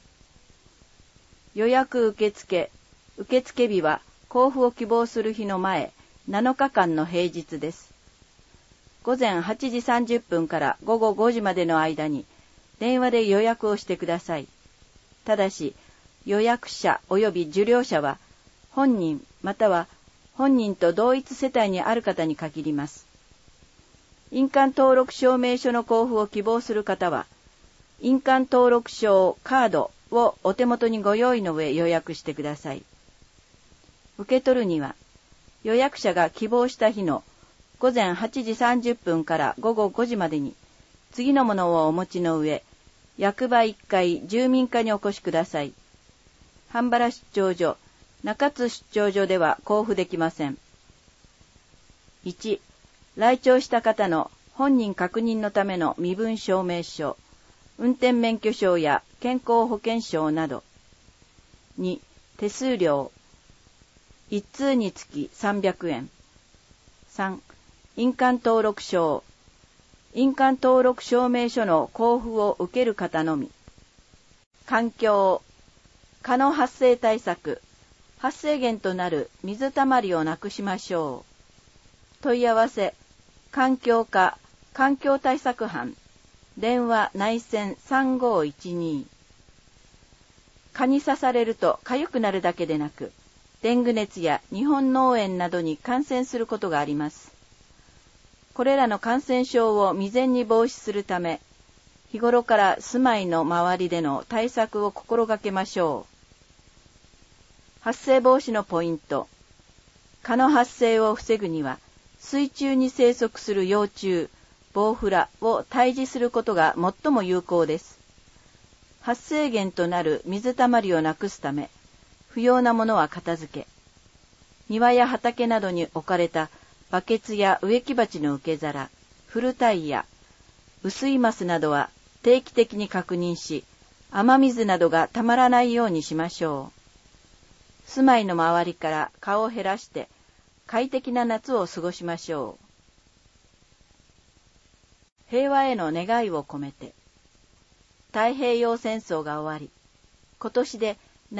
予約受付日は交付を希望する日の前7日間の平日です。 午前8時30分から午後5時までの間に電話で予約をしてください。ただし、予約者及び受領者は本人または本人と同一世帯にある方に限ります。印鑑登録証明書の交付を希望する方は、印鑑登録証カードをお手元にご用意の上予約してください。受け取るには、予約者が希望した日の午前8時30分から午後5時までに次のものをお持ちの上、役場1階住民課にお越しください。半原出張所、中津出張所では交付できません。1、来庁した方の本人確認のための身分証明書、運転免許証や健康保険証など。2、手数料。1通につき300円。3、印鑑登録証。印鑑登録証明書の交付を受ける方のみ。環境。蚊の発生対策。発生源となる水たまりをなくしましょう。問い合わせ。環境課環境対策班。電話内線3512。蚊に刺されると痒くなるだけでなく、デング熱や日本脳炎などに感染することがあります。これらの感染症を未然に防止するため、日頃から住まいの周りでの対策を心がけましょう。発生防止のポイント。蚊の発生を防ぐには、水中に生息する幼虫、ボウフラを退治することが最も有効です。発生源となる水たまりをなくすため、不要なものは片付け、庭や畑などに置かれたバケツや植木鉢の受け皿、古タイヤ、薄いマスなどは定期的に確認し、雨水などがたまらないようにしましょう。住まいの周りから蚊を減らして快適な夏を過ごしましょう。平和への願いを込めて。太平洋戦争が終わり、今年で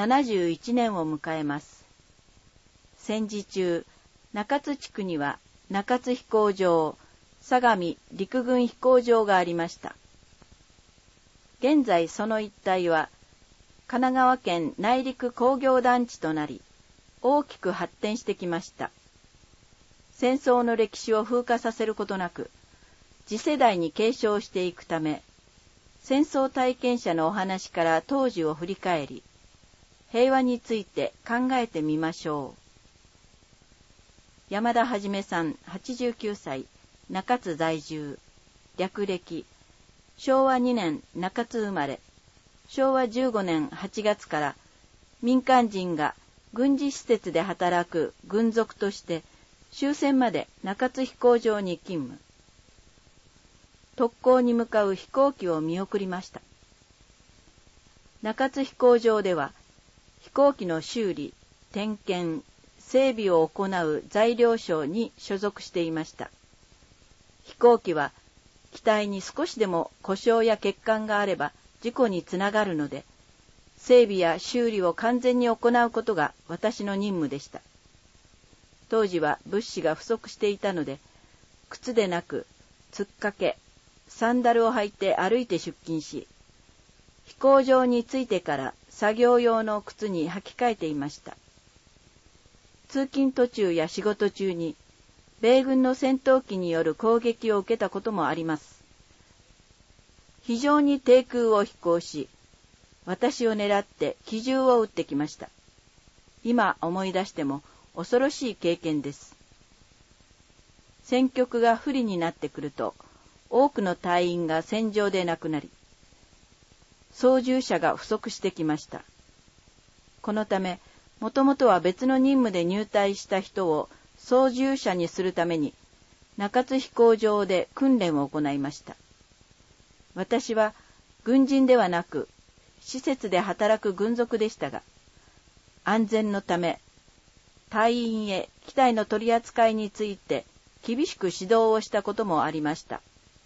71年を迎えます。戦時中、中津地区には中津飛行場、相模陸軍飛行場がありました。現在その一帯は神奈川県内陸工業団地となり、大きく発展してきました。戦争の歴史を風化させることなく、次世代に継承していくため、戦争体験者のお話から当時を振り返り、平和について考えてみましょう。山田はじめさん、89歳、中津在住、略歴、昭和2年中津生まれ、昭和15年8月から民間人が軍事施設で働く軍属として終戦まで中津飛行場に勤務。特攻に向かう飛行機を見送りました。中津飛行場では飛行機の修理、点検、整備を行う材料商に所属していました。飛行機は機体に少しでも故障や欠陥があれば事故につながるので、整備や修理を完全に行うことが私の任務でした。当時は物資が不足していたので、靴でなくつっかけ、サンダルを履いて歩いて出勤し、飛行場に着いてから作業用の靴に履き替えていました。通勤途中や仕事中に、米軍の戦闘機による攻撃を受けたこともあります。非常に低空を飛行し、私を狙って機銃を撃ってきました。今思い出しても恐ろしい経験です。戦局が不利になってくると、多くの隊員が戦場で亡くなり、操縦者が不足してきました。このため、もともとは別の任務で入隊した人を操縦者にするために、中津飛行場で訓練を行いました。私は軍人ではなく、施設で働く軍属でしたが、安全のため、隊員へ機体の取り扱いについて厳しく指導をしたこともありました。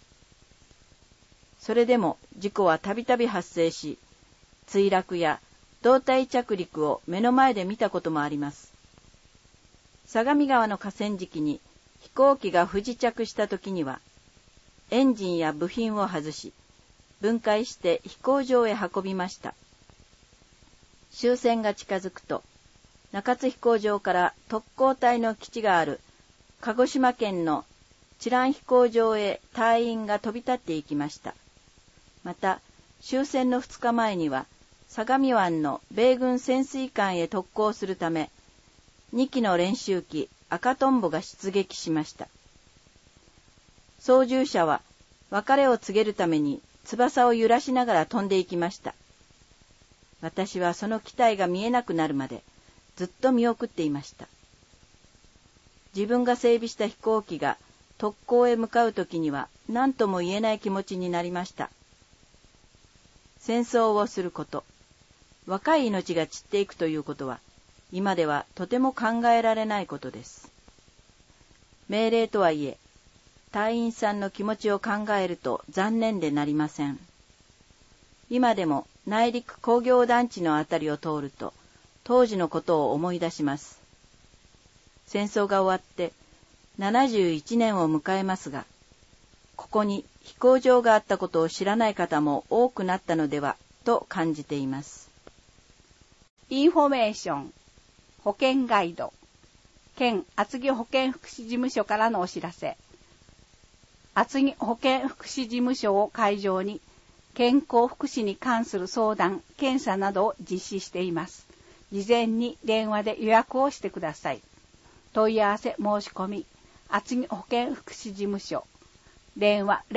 それでも事故はたびたび発生し、墜落や胴体着陸を目の前で見たこともあります。相模川の河川敷に飛行機が不時着した時には、エンジンや部品を外し、分解して飛行場へ運びました。終戦が近づくと、中津飛行場から特攻隊の基地がある鹿児島県の知覧飛行場へ隊員が飛び立っていきました。また、終戦の2日前には、相模湾の米軍潜水艦へ特攻するため、2機の練習機赤とんぼが出撃しました。操縦者は別れを告げるために翼を揺らしながら飛んでいきました。私はその機体が見えなくなるまでずっと見送っていました。自分が整備した飛行機が特攻へ向かうときには何とも言えない気持ちになりました。戦争をすること、若い命が散っていくということは、今ではとても考えられないことです。命令とはいえ、隊員さんの気持ちを考えると残念でなりません。今でも内陸工業団地のあたりを通ると、当時のことを思い出します。戦争が終わって71年を迎えますが、ここに飛行場があったことを知らない方も多くなったのではと感じています。 インフォメーション、保健ガイド、県厚木保健福祉事務所からのお知らせ。厚木保健福祉事務所を会場に、健康福祉に関する相談、検査などを実施しています。事前に電話で予約をしてください。問い合わせ申し込み、厚木保健福祉事務所、電話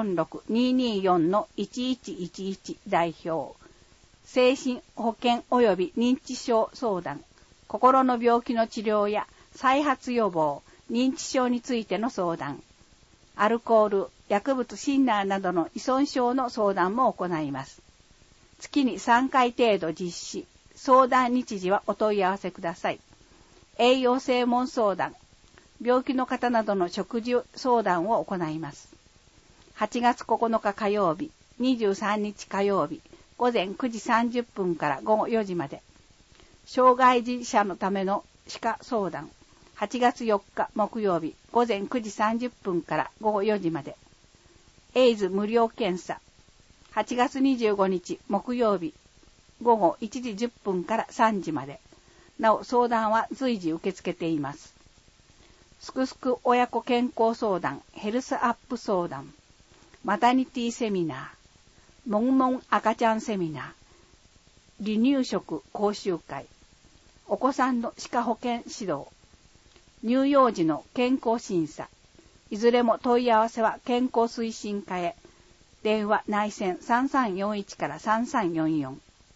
046-224-1111 代表、精神保健及び認知症相談、心の病気の治療や再発予防、認知症についての相談、アルコール、薬物シンナーなどの依存症の相談も行います。月に3回程度実施、相談日時はお問い合わせください。栄養専門相談、病気の方などの食事相談を行います。8月9日火曜日、23日火曜日、午前9時30分から午後4時まで。障害児者のための歯科相談、8月4日木曜日、午前9時30分から午後4時まで。エイズ無料検査、8月25日木曜日、午後1時10分から3時まで。なお、相談は随時受け付けています。すくすく親子健康相談、ヘルスアップ相談、マタニティセミナー、もんもん赤ちゃんセミナー、離乳食講習会、お子さんの歯科保健指導、乳幼児の健康審査、いずれも問い合わせは健康推進課へ、電話内線3341から3344。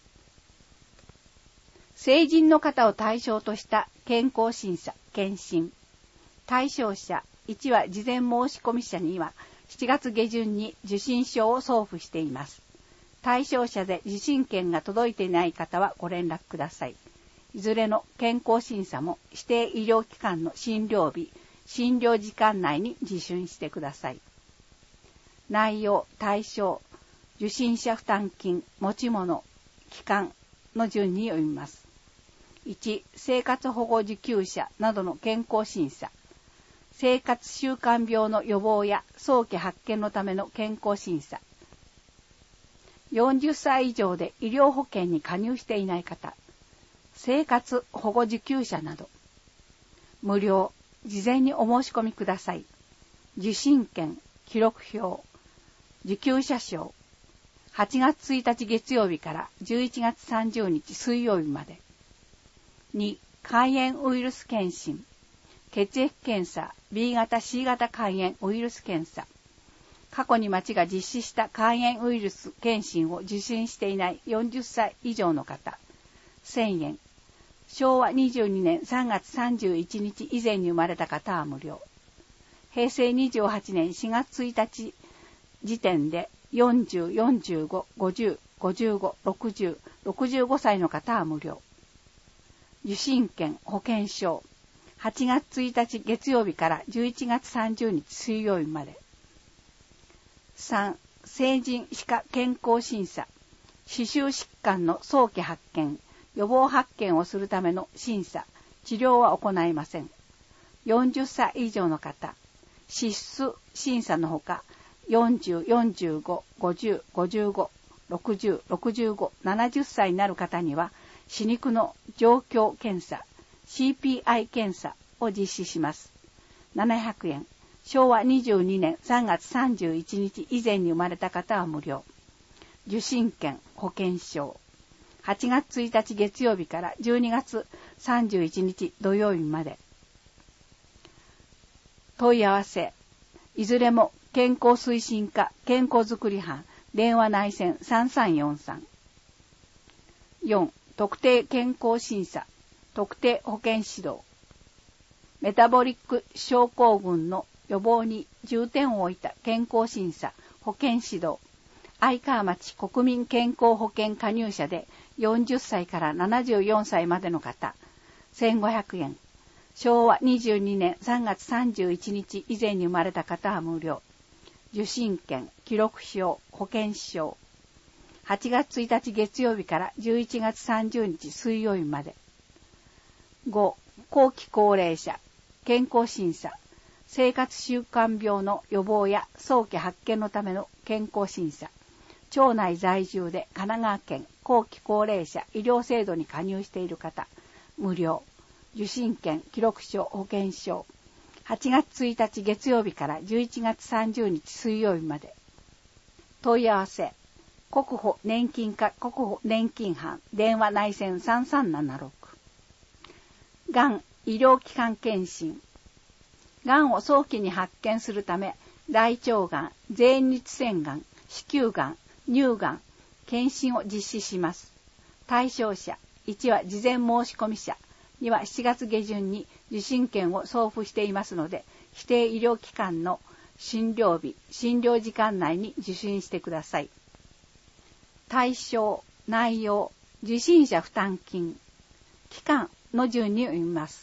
成人の方を対象とした健康審査、検診。対象者1は事前申し込み者には7月下旬に受診証を送付しています。対象者で受診券が届いていない方はご連絡ください。いずれの健康審査も指定医療機関の診療日、診療時間内に受診してください。内容、対象、受診者負担金、持ち物、期間の順に読みます。1、生活保護受給者などの健康審査。生活習慣病の予防や早期発見のための健康審査。40歳以上で医療保険に加入していない方、生活保護受給者など。無料、事前にお申し込みください。受診券、記録表、受給者証、8月1日月曜日から11月30日水曜日まで。2、肝炎ウイルス検診、血液検査、B 型 C 型肝炎ウイルス検査。過去に町が実施した肝炎ウイルス検診を受診していない40歳以上の方、1000円。昭和22年3月31日以前に生まれた方は無料。平成28年4月1日時点で40、45、50、55、60、65歳の方は無料。受診券、保険証、8月1日月曜日から11月30日水曜日まで。3、成人歯科健康審査、歯周疾患の早期発見、予防発見をするための審査、治療は行いません。 40歳以上の方、支出審査のほか、40、45、50、55、60、65、70歳になる方には、歯肉の状況検査、CPI 検査を実施します。700円。昭和22年3月31日以前に生まれた方は無料。受診券、保険証。8月1日月曜日から12月31日土曜日まで。問い合わせ。いずれも健康推進課健康づくり班電話内線3343。4. 特定健康審査、特定保健指導。メタボリック症候群の予防に重点を置いた健康審査、保健指導。愛川町国民健康保険加入者で40歳から74歳までの方、1500円。昭和22年3月31日以前に生まれた方は無料。受診券、記録証、保険証。8月1日月曜日から11月30日水曜日まで。5. 後期高齢者、健康審査、生活習慣病の予防や早期発見のための健康審査。町内在住で神奈川県後期高齢者医療制度に加入している方、無料。受診券、記録証、保険証。8月1日月曜日から11月30日水曜日まで。問い合わせ。国保年金課国保年金班電話内線3376。がん医療機関検診。がんを早期に発見するため、大腸がん、前立腺がん、子宮がん、乳がん、検診を実施します。対象者、1は事前申し込み者、2は7月下旬に受診券を送付していますので、指定医療機関の診療日、診療時間内に受診してください。対象、内容、受診者負担金、期間の順に読みます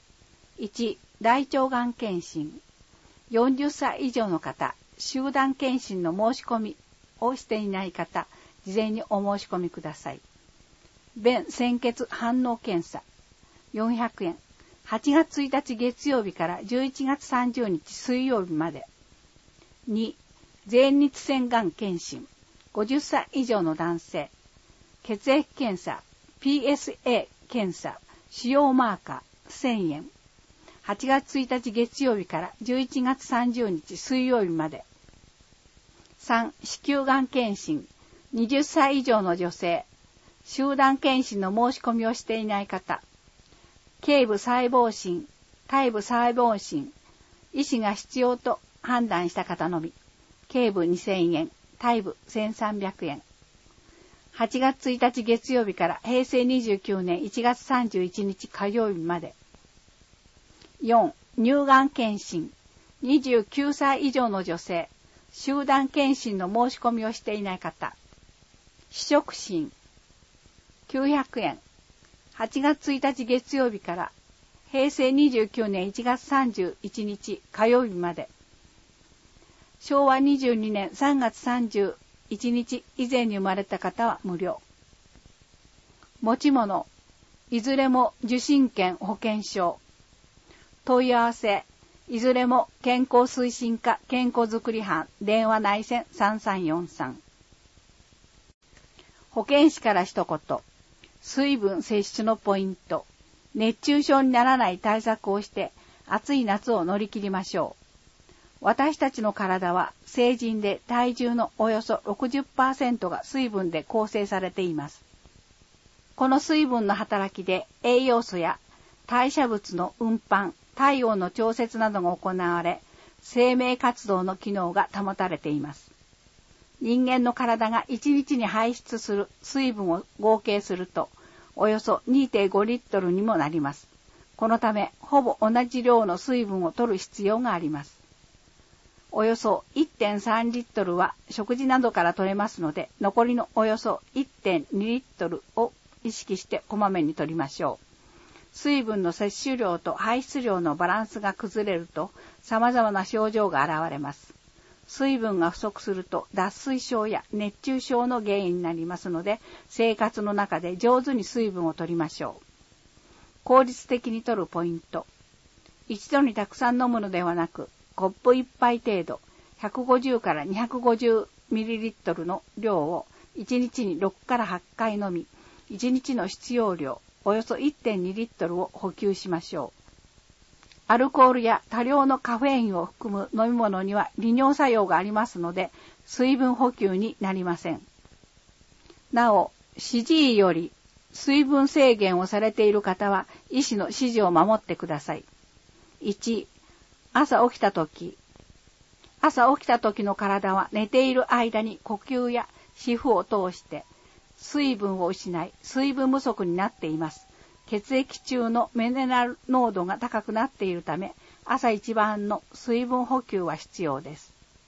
。1、大腸がん検診。40歳以上の方、集団検診の申し込みをしていない方、事前にお申し込みください。便潜血反応検査。400円。8月1日月曜日から11月30日水曜日まで。2. 前立腺がん検診。50歳以上の男性。血液検査、PSA 検査、腫瘍マーカー、1000円。8月1日月曜日から11月30日水曜日まで。3. 子宮がん検診。20歳以上の女性。集団検診の申し込みをしていない方。頸部細胞診、体部細胞診、医師が必要と判断した方のみ。頸部2000円、体部1300円。8月1日月曜日から平成29年1月31日火曜日まで。4. 乳がん検診。29歳以上の女性。集団検診の申し込みをしていない方。試食診。900円。8月1日月曜日から平成29年1月31日火曜日まで。昭和22年3月31日以前に生まれた方は無料。持ち物、いずれも受診券保険証。問い合わせ、いずれも健康推進課健康づくり班電話内線3343。保健師から一言。水分摂取のポイント。熱中症にならない対策をして暑い夏を乗り切りましょう。私たちの体は成人で体重のおよそ 60% が水分で構成されています。この水分の働きで栄養素や代謝物の運搬、体温の調節などが行われ、生命活動の機能が保たれています。人間の体が1日に排出する水分を合計すると、およそ 2.5 リットルにもなります。このため、ほぼ同じ量の水分を取る必要があります。およそ 1.3 リットルは食事などから取れますので、残りのおよそ 1.2 リットルを意識してこまめに取りましょう。水分の摂取量と排出量のバランスが崩れると、様々な症状が現れます。水分が不足すると脱水症や熱中症の原因になりますので、生活の中で上手に水分を取りましょう。効率的に摂るポイント。 一度にたくさん飲むのではなく、コップ1杯程度、150から 250ml の量を1日に6から8回飲み、1日の必要量、およそ 1.2 リットルを補給しましょう。アルコールや多量のカフェインを含む飲み物には利尿作用がありますので、水分補給になりません。なお、主治医より水分制限をされている方は、医師の指示を守ってください。1、朝起きた時の体は寝ている間に呼吸や皮膚を通して水分を失い、水分不足になっています。血液中のミネラル濃度が高くなっているため、朝一番の水分補給は必要です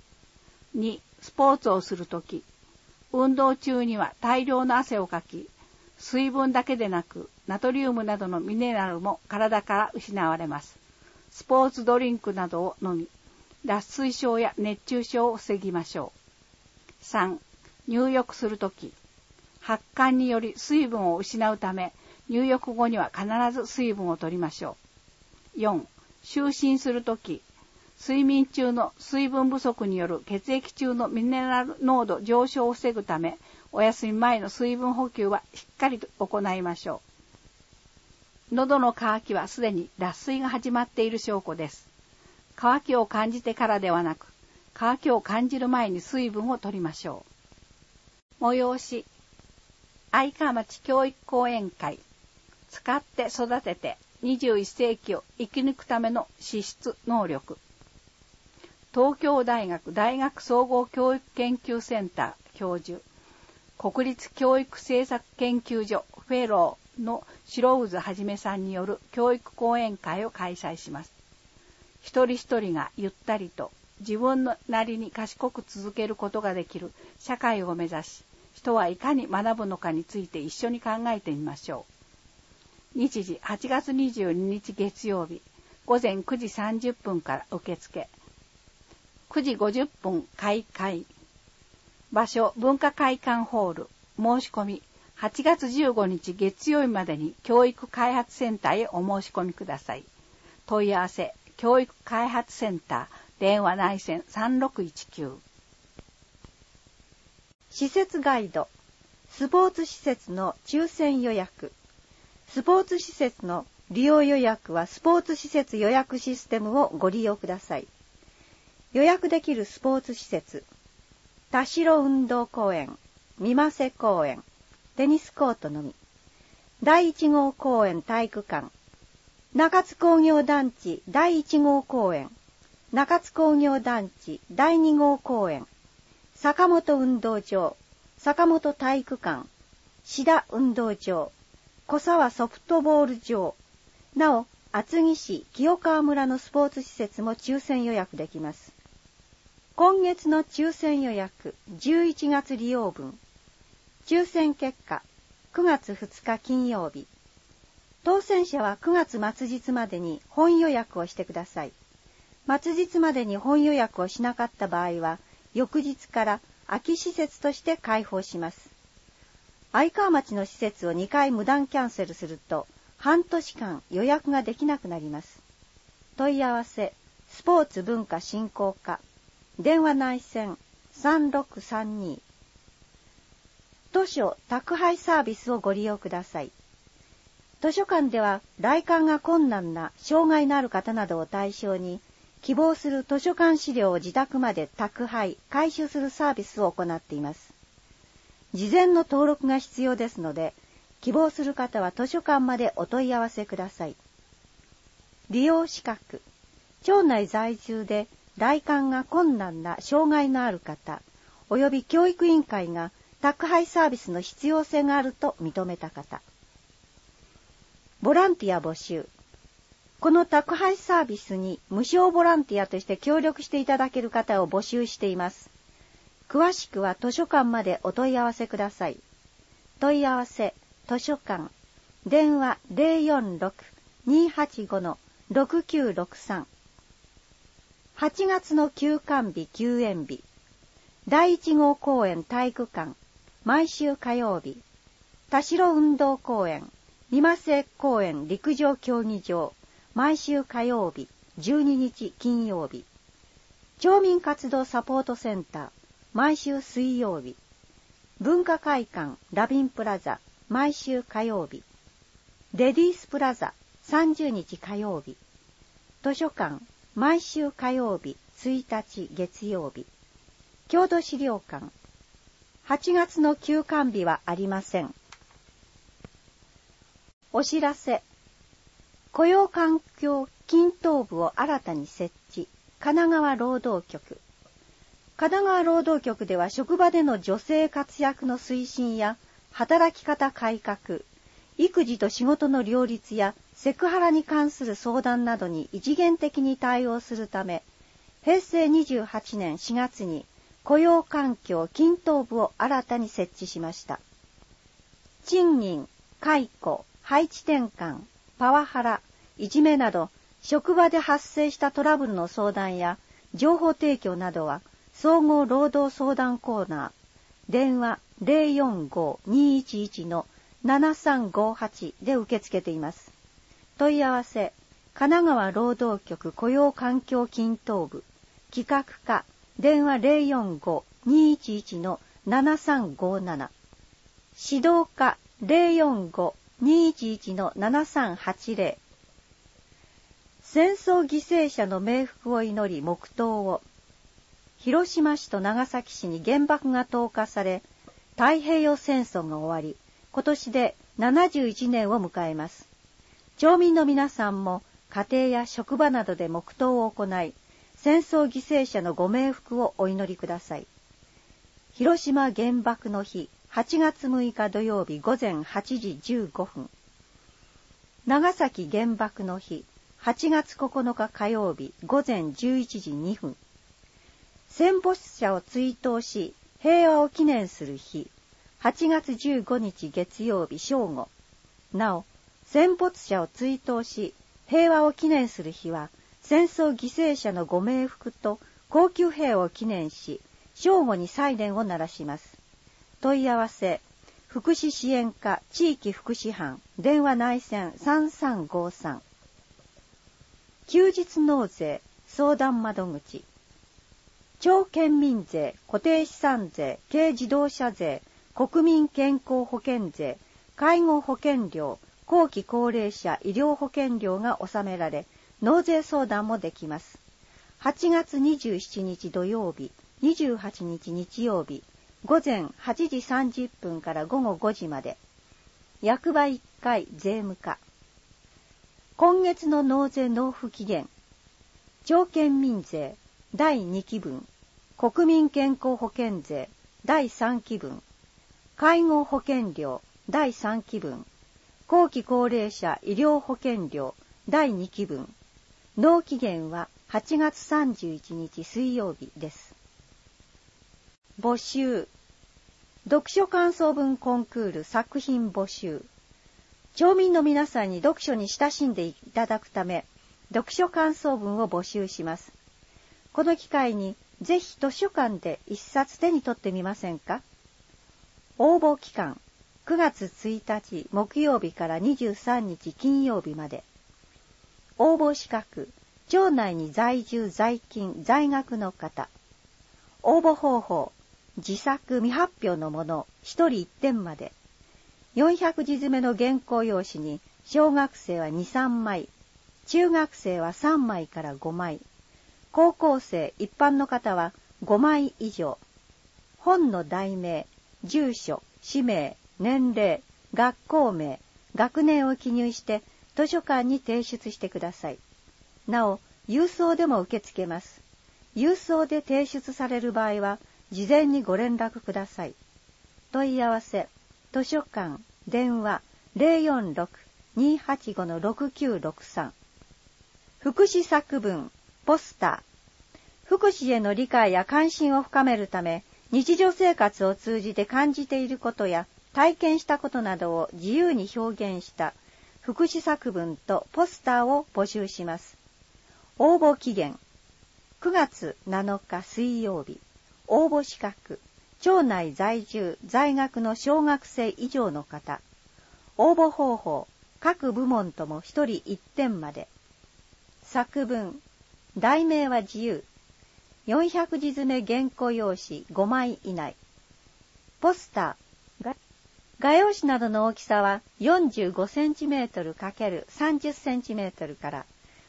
。2、スポーツをするとき、運動中には大量の汗をかき、水分だけでなく、ナトリウムなどのミネラルも体から失われます。スポーツドリンクなどを飲み、脱水症や熱中症を防ぎましょう。3、入浴するとき、発汗により水分を失うため、入浴後には必ず水分を取りましょう。4、就寝するとき、睡眠中の水分不足による血液中のミネラル濃度上昇を防ぐため、お休み前の水分補給はしっかりと行いましょう。喉の渇きはすでに脱水が始まっている証拠です。渇きを感じてからではなく、渇きを感じる前に水分を取りましょう。催し、愛川町教育講演会、使って育てて21世紀を生き抜くための資質能力。東京大学大学総合教育研究センター教授、国立教育政策研究所フェローの白渦はじめさんによる教育講演会を開催します。一人一人がゆったりと自分なりに賢く続けることができる社会を目指し、人はいかに学ぶのかについて一緒に考えてみましょう。日時8月22日月曜日、午前9時30分から受付。9時50分開会。場所、文化会館ホール。申し込み、8月15日月曜日までに教育開発センターへお申し込みください。問い合わせ、教育開発センター、電話内線3619。 施設ガイド、スポーツ施設の抽選予約。スポーツ施設の利用予約はスポーツ施設予約システムをご利用ください。予約できるスポーツ施設、田代運動公園、三間瀬公園、テニスコートのみ。第1号公園体育館、中津工業団地第1号公園、中津工業団地第2号公園、坂本運動場、坂本体育館、志田運動場、小沢ソフトボール場。なお、厚木市清川村のスポーツ施設も抽選予約できます。今月の抽選予約11月利用分。抽選結果9月2日金曜日。当選者は9月末日までに本予約をしてください。末日までに本予約をしなかった場合は、翌日から空き施設として開放します。愛川町の施設を2回無断キャンセルすると、半年間予約ができなくなります。問い合わせ、スポーツ文化振興課、電話内線3632。図書宅配サービスをご利用ください。図書館では来館が困難な障害のある方などを対象に、希望する図書館資料を自宅まで宅配、回収するサービスを行っています。事前の登録が必要ですので、希望する方は図書館までお問い合わせください。利用資格、町内在住で来館が困難な障害のある方、および教育委員会が宅配サービスの必要性があると認めた方。ボランティア募集。この宅配サービスに無償ボランティアとして協力していただける方を募集しています。詳しくは図書館までお問い合わせください。問い合わせ、図書館、電話 046-285-6963。8月の休館日休園日。第1号公園体育館、毎週火曜日。田代運動公園、三間瀬公園陸上競技場、 毎週火曜日、12日金曜日。町民活動サポートセンター、毎週水曜日。文化会館ラビンプラザ、毎週火曜日。レディースプラザ、30日火曜日。図書館、毎週火曜日、1日月曜日。郷土資料館。8月の休館日はありません。お知らせ。雇用環境均等部を新たに設置。神奈川労働局。神奈川労働局では職場での女性活躍の推進や働き方改革、育児と仕事の両立やセクハラに関する相談などに一元的に対応するため、平成28年4月に雇用環境均等部を新たに設置しました。賃金、解雇、配置転換、パワハラ、いじめなど、職場で発生したトラブルの相談や情報提供などは、総合労働相談コーナー、電話 045-211-7358 で受け付けています。問い合わせ、神奈川労働局雇用環境均等部、企画課、電話 045-211-7357、指導課 045-211-7380、戦争犠牲者の冥福を祈り黙祷を。広島市と長崎市に原爆が投下され、太平洋戦争が終わり、今年で71年を迎えます。町民の皆さんも家庭や職場などで黙祷を行い、戦争犠牲者のご冥福をお祈りください。広島原爆の日、8月6日土曜日午前8時15分。長崎原爆の日、8月9日火曜日午前11時2分。戦没者を追悼し、平和を記念する日、8月15日月曜日正午。なお、戦没者を追悼し、平和を記念する日は、戦争犠牲者のご冥福と恒久平和を記念し、正午にサイレンを鳴らします。問い合わせ、福祉支援課地域福祉班、電話内線3353。休日納税相談窓口。町県民税、固定資産税、軽自動車税、国民健康保険税、介護保険料、後期高齢者医療保険料が納められ、納税相談もできます。8月27日土曜日、28日日曜日、午前8時30分から午後5時まで。役場1階税務課。今月の納税納付期限。町県民税第2期分、国民健康保険税第3期分、介護保険料第3期分、後期高齢者医療保険料第2期分。納期限は8月31日水曜日です。募集。読書感想文コンクール作品募集。町民の皆さんに読書に親しんでいただくため、読書感想文を募集します。この機会にぜひ図書館で一冊手に取ってみませんか？応募期間、9月1日木曜日から23日金曜日まで。応募資格、町内に在住在勤在学の方。応募方法、自作未発表のもの1人1点まで。400字詰めの原稿用紙に小学生は2、3枚、中学生は3枚から5枚、高校生一般の方は5枚以上。本の題名、住所、氏名、年齢、学校名、学年を記入して図書館に提出してください。なお、郵送でも受け付けます。郵送で提出される場合は、事前にご連絡ください。問い合わせ、図書館、電話 046-285-6963。福祉作文、ポスター。福祉への理解や関心を深めるため、日常生活を通じて感じていることや体験したことなどを自由に表現した福祉作文とポスターを募集します。応募期限、9月7日水曜日。応募資格、町内在住在学の小学生以上の方。応募方法、各部門とも1人1点まで。 作文。題名は自由。400字詰め原稿用紙5枚以内。ポスター。画用紙などの大きさは 45cm×30cm から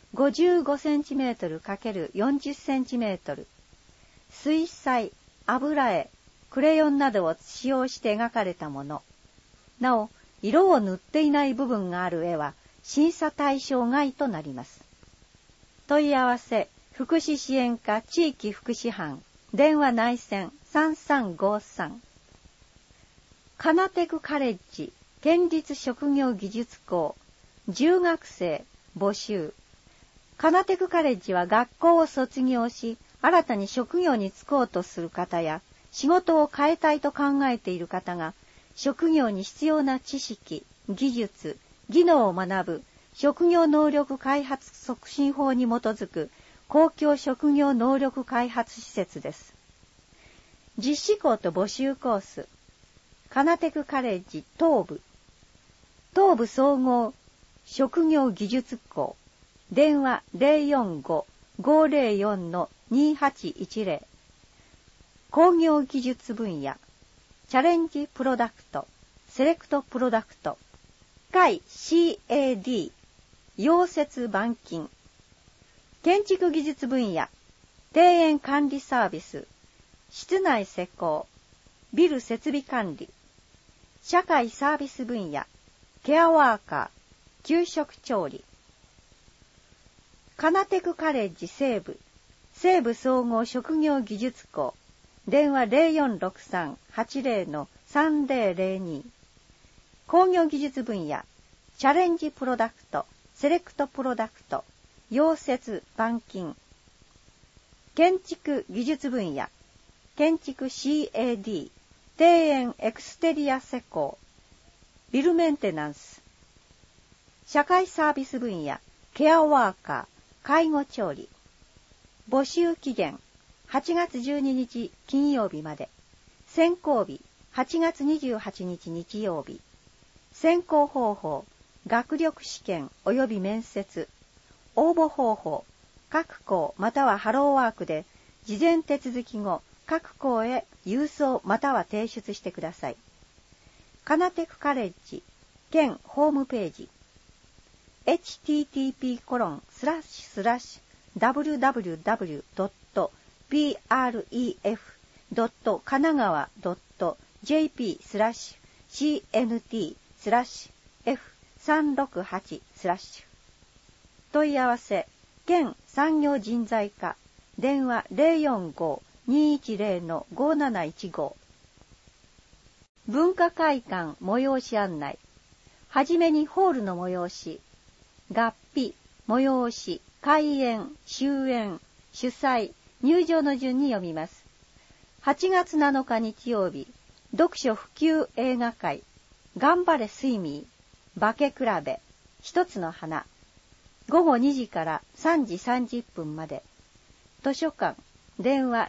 55cm×40cm。水彩、油絵、クレヨンなどを使用して描かれたもの。なお、色を塗っていない部分がある絵は審査対象外となります。問い合わせ、福祉支援課地域福祉班、電話内線3353。カナテクカレッジ県立職業技術校10学生募集。カナテクカレッジは学校を卒業し、新たに職業に就こうとする方や、仕事を変えたいと考えている方が、職業に必要な知識、技術、技能を学ぶ職業能力開発促進法に基づく公共職業能力開発施設です。実施校と募集コース。カナテクカレッジ東部総合職業技術校。電話 045-504-2810。工業技術分野。チャレンジプロダクト、セレクトプロダクト。会 CAD、溶接板金。建築技術分野。庭園管理サービス。室内施工。ビル設備管理。社会サービス分野。ケアワーカー。給食調理。カナテクカレッジ西部総合職業技術校。電話 0463-80-3002。工業技術分野。チャレンジプロダクト、セレクトプロダクト、溶接板金。建築技術分野。建築 CAD、庭園エクステリア施工、ビルメンテナンス。社会サービス分野。ケアワーカー、介護調理。募集期限8月12日金曜日まで。選考日8月28日日曜日。選考方法、学力試験及び面接。応募方法、各校またはハローワークで事前手続き後、各校へ郵送または提出してください。カナテクカレッジ県ホームページ。www.pref.kanagawa.jp/cnt/F368/ 問い合わせ、県産業人材課、電話 045-210-5715。文化会館催し案内。はじめにホールの催し、合否、催し、開演、終演、主催、入場の順に読みます。8月7日日曜日、読書普及映画会、頑張れスイミー、化け比べ、一つの花。午後2時から3時30分まで。図書館、電話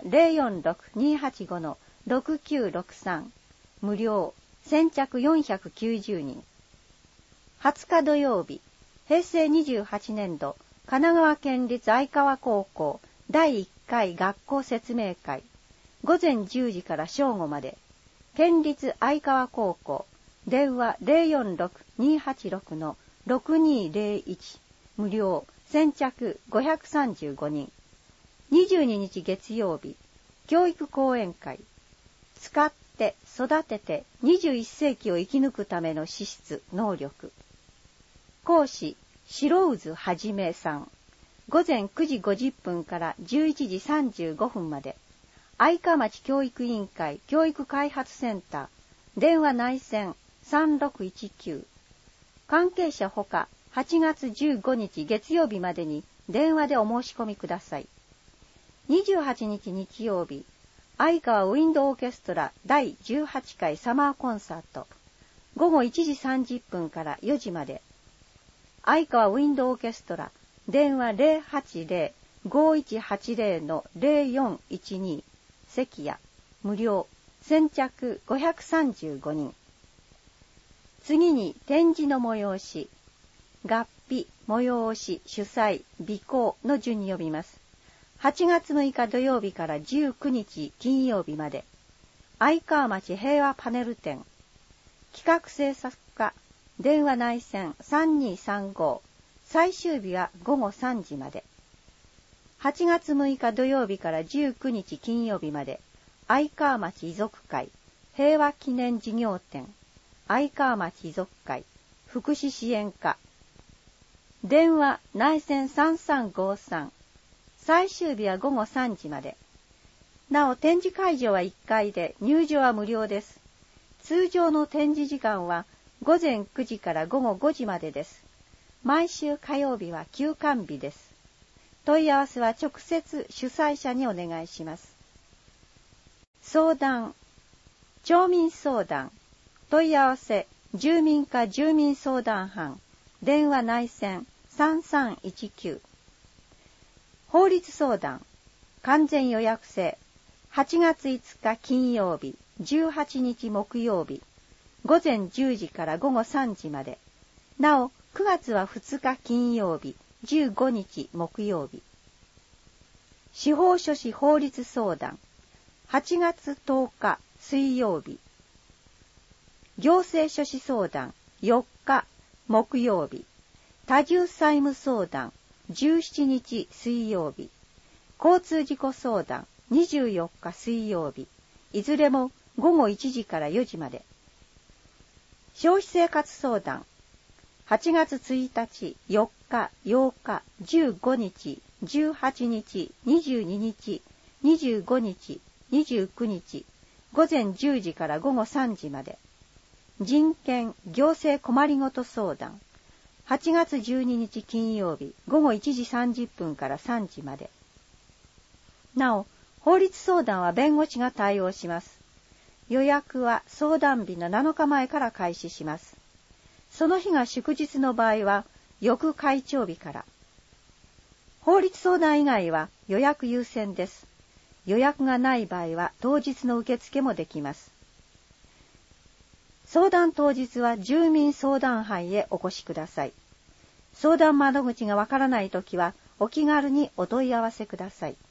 046-285-6963。無料、先着490人。20日土曜日、平成28年度、神奈川県立愛川高校第1回学校説明会。午前10時から正午まで。県立愛川高校、電話 046-286-6201。無料、先着535人。22日月曜日、教育講演会。使って育てて21世紀を生き抜くための資質、能力。講師、白渦はじめさん。午前9時50分から11時35分まで。愛川町教育委員会教育開発センター。電話内線3619。関係者ほか8月15日月曜日までに電話でお申し込みください。28日日曜日、愛川ウィンドオーケストラ第18回サマーコンサート。午後1時30分から4時まで。愛川ウィンドオーケストラ、電話 080-5180-0412。席や、無料、先着535人。次に展示の催し。合否、 催し、主催、備行の順に呼びます。8月6日土曜日から19日金曜日まで、愛川町平和パネル展、企画制作課、電話内線3235、最終日は午後3時まで。8月6日土曜日から19日金曜日まで、愛川町遺族会、平和記念事業展、愛川町遺族会、福祉支援課、電話内線3353、最終日は午後3時まで。なお展示会場は1階で入場は無料です。通常の展示時間は午前9時から午後5時までです。毎週火曜日は休館日です。問い合わせは直接主催者にお願いします。相談、町民相談、問い合わせ、住民課住民相談班、電話内線3319。法律相談、完全予約制、8月5日金曜日、18日木曜日、午前10時から午後3時まで。なお、9月は2日金曜日、15日木曜日。司法書士法律相談、8月10日水曜日。行政書士相談、4日木曜日。多重債務相談、17日水曜日。交通事故相談、24日水曜日。いずれも午後1時から4時まで。消費生活相談、8月1日、4日、8日、15日、18日、22日、25日、29日、午前10時から午後3時まで。人権・行政困りごと相談、8月12日金曜日、午後1時30分から3時まで。なお、法律相談は弁護士が対応します。予約は相談日の7日前から開始します。その日が祝日の場合は、翌開庁日から。法律相談以外は予約優先です。予約がない場合は当日の受付もできます。相談当日は住民相談班へお越しください。相談窓口がわからないときはお気軽にお問い合わせください。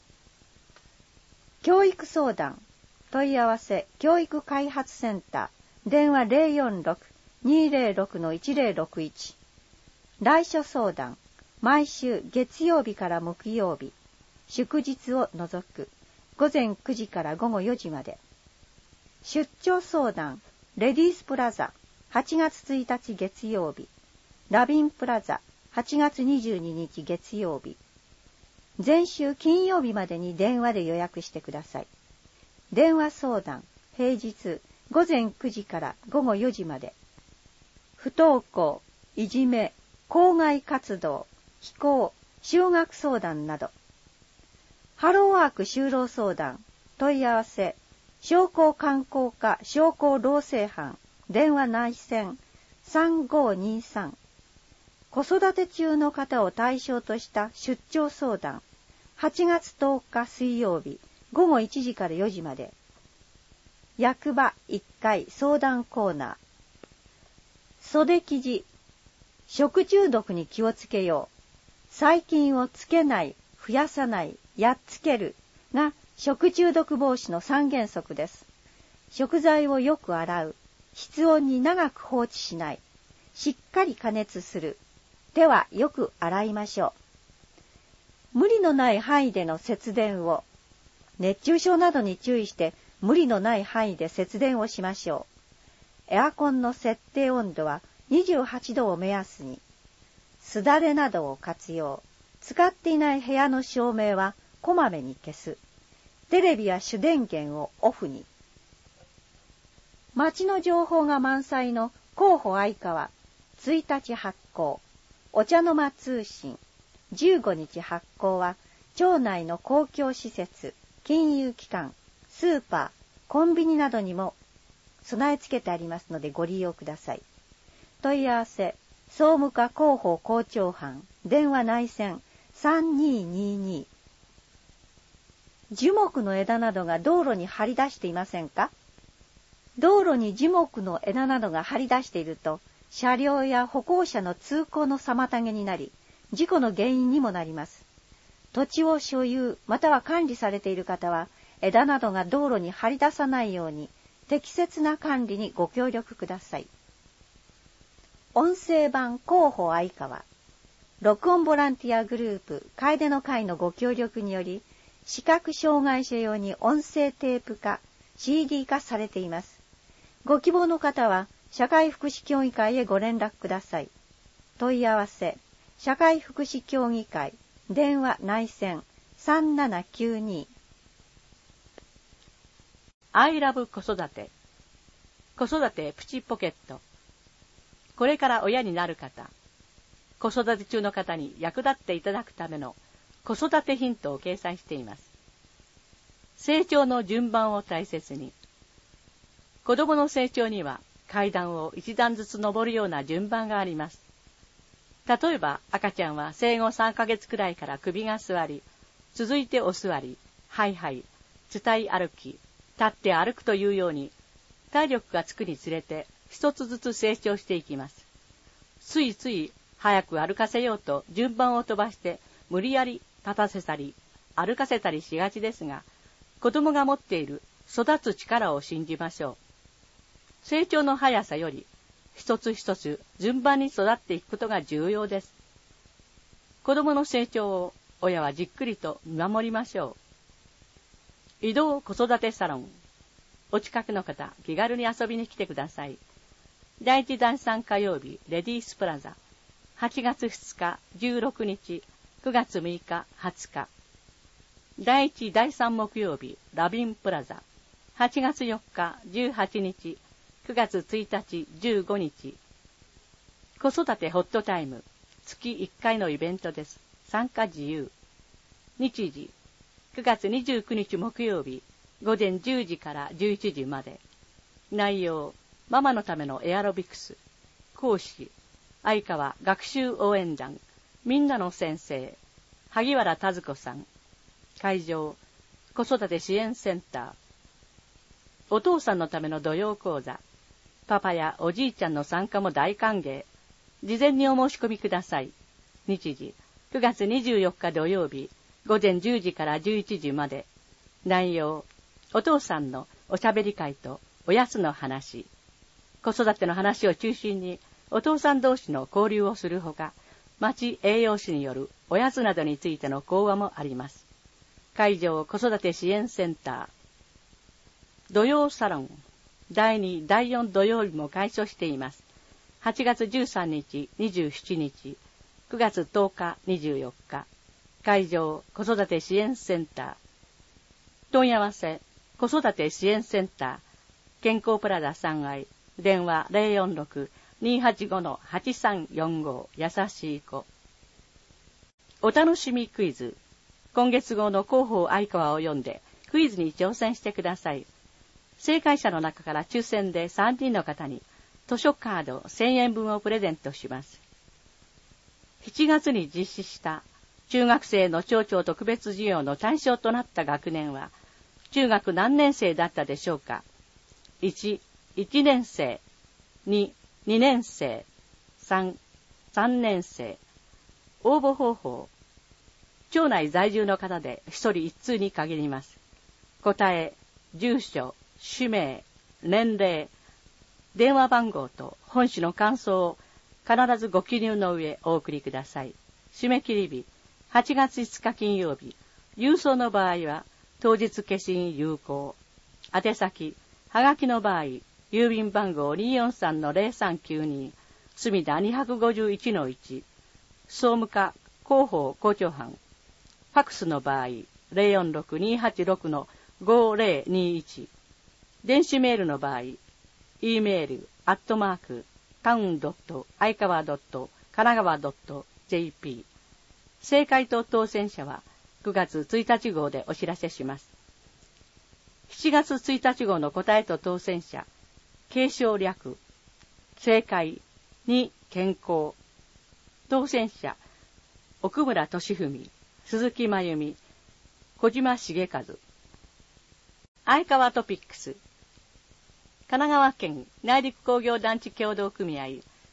教育相談、問い合わせ教育開発センター、電話 046-206-1061。来所相談、毎週月曜日から木曜日、祝日を除く、午前9時から午後4時まで。出張相談、レディースプラザ、8月1日月曜日、ラビンプラザ、8月22日月曜日。前週金曜日までに電話で予約してください。電話相談、平日、午前9時から午後4時まで。不登校、いじめ、校外活動、非行、就学相談など。ハローワーク就労相談、問い合わせ、商工観光課商工労政班、電話内線3523。子育て中の方を対象とした出張相談、8月10日水曜日、午後1時から4時まで。役場1階相談コーナー。袖記事、食中毒に気をつけよう。細菌をつけない、増やさない、やっつけるが食中毒防止の3原則です。食材をよく洗う。室温に長く放置しない。しっかり加熱する。手はよく洗いましょう。無理のない範囲での節電を。熱中症などに注意して無理のない範囲で節電をしましょう。エアコンの設定温度は28度を目安に。すだれなどを活用。使っていない部屋の照明はこまめに消す。テレビや主電源をオフに。街の情報が満載の広報愛川、1日発行。お茶の間通信、15日発行は、町内の公共施設、金融機関、スーパー、コンビニなどにも備え付けてありますのでご利用ください。問い合わせ、総務課広報校長班、電話内線3222。樹木の枝などが道路に張り出していませんか？道路に樹木の枝などが張り出していると、 車両や歩行者の通行の妨げになり、事故の原因にもなります。土地を所有または管理されている方は、枝などが道路に張り出さないように、適切な管理にご協力ください。音声版広報相川。録音ボランティアグループ、楓の会のご協力により、視覚障害者用に音声テープ化、CD 化されています。ご希望の方は、社会福祉協議会へご連絡ください。問い合わせ、社会福祉協議会、電話内線 3792。 アイラブ子育て。子育てプチポケット。これから親になる方、子育て中の方に役立っていただくための子育てヒントを掲載しています。成長の順番を大切に。子供の成長には階段を一段ずつ登るような順番があります。例えば赤ちゃんは生後3ヶ月くらいから首が座り、続いてお座り、ハイハイ、伝い歩き、立って歩くというように、体力がつくにつれて一つずつ成長していきます。ついつい早く歩かせようと順番を飛ばして無理やり立たせたり歩かせたりしがちですが、子供が持っている育つ力を信じましょう。成長の速さより一つ一つ順番に育っていくことが重要です。子供の成長を親はじっくりと見守りましょう。移動子育てサロン。お近くの方、気軽に遊びに来てください。第1第3火曜日、レディースプラザ。8月2日、16日、9月6日、20日。第1第3木曜日、ラビンプラザ。8月4日、18日、9月1日、15日。子育てホットタイム。月1回のイベントです。参加自由。日時。9月29日木曜日、午前10時から11時まで。内容。ママのためのエアロビクス。講師。相川学習応援団。みんなの先生。萩原田子さん。会場。子育て支援センター。お父さんのための土曜講座。パパやおじいちゃんの参加も大歓迎。事前にお申し込みください。日時。9月24日土曜日。午前10時から11時まで。内容。お父さんのおしゃべり会とおやつの話。子育ての話を中心にお父さん同士の交流をするほか、町栄養士によるおやつなどについての講話もあります。会場子育て支援センター。土曜サロン。第2、第4土曜日も開所しています。8月13日、27日、9月10日、24日。会場子育て支援センター。問い合わせ子育て支援センター健康プラザ3階電話 046-285-8345 優しい子。お楽しみクイズ。今月号の広報相川を読んでクイズに挑戦してください。正解者の中から抽選で3人の方に図書カード1000円分をプレゼントします。7月に実施した中学生の町長特別授業の対象となった学年は中学何年生だったでしょうか。1、1年生。2、2年生。3、3年生。応募方法。町内在住の方で1人1通に限ります。答え、住所、氏名、年齢、電話番号と本誌の感想を必ずご記入の上お送りください。締め切り日、8月5日金曜日。郵送の場合は、当日消印有効。宛先、はがきの場合、郵便番号 243-0392、墨田 251-1、総務課広報校長班。ファックスの場合、046-286-5021。電子メールの場合、e メール、town.aikawa.kanagawa.jp。正解と当選者は9月1日号でお知らせします。7月1日号の答えと当選者、継承略、正解、2、健康、当選者、奥村俊文、鈴木真由美、小島茂和。相川トピックス。神奈川県内陸工業団地協同組合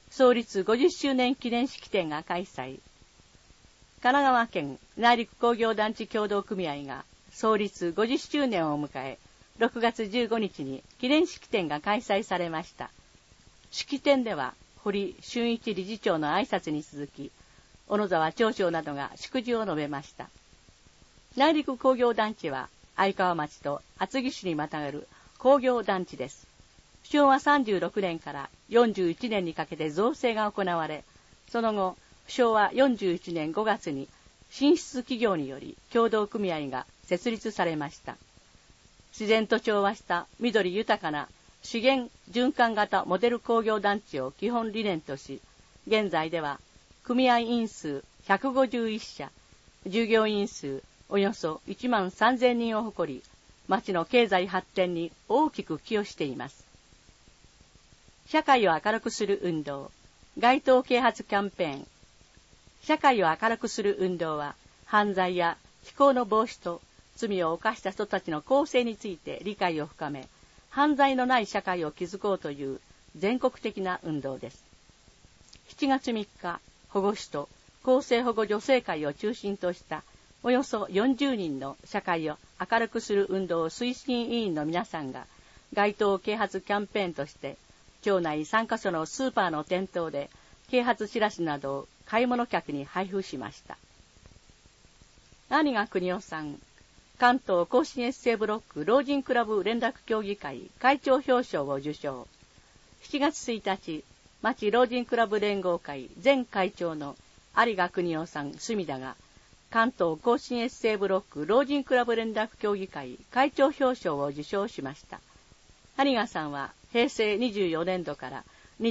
創立50周年記念式典が開催。神奈川県内陸工業団地協同組合が創立50周年を迎え、6月15日に記念式典が開催されました。式典では、堀俊一理事長の挨拶に続き、小野沢町長などが祝辞を述べました。内陸工業団地は、愛川町と厚木市にまたがる工業団地です。昭和36年から41年にかけて造成が行われ、その後、昭和41年5月に進出企業により協同組合が設立されました。自然と調和した緑豊かな資源循環型モデル工業団地を基本理念とし、現在では組合員数151社、従業員数およそ1万3000人を誇り、町の経済発展に大きく寄与しています。社会を明るくする運動、街頭啓発キャンペーン。社会を明るくする運動は、犯罪や非行の防止と罪を犯した人たちの更生について理解を深め、犯罪のない社会を築こうという全国的な運動です。7月3日、保護司と更生保護助成会を中心としたおよそ40人の社会を明るくする運動推進委員の皆さんが街頭啓発キャンペーンとして町内3カ所のスーパーの店頭で啓発チラシなどを買い物客に配布しました。兄が国夫さん、関東甲信越西ブロック老人クラブ連絡協議会会長表彰を受賞。7月1日、町老人クラブ連合会前会長の有賀国夫さん隅田が、関東甲信越西ブロック老人クラブ連絡協議会会長表彰を受賞しました。有賀さんは平成24年度から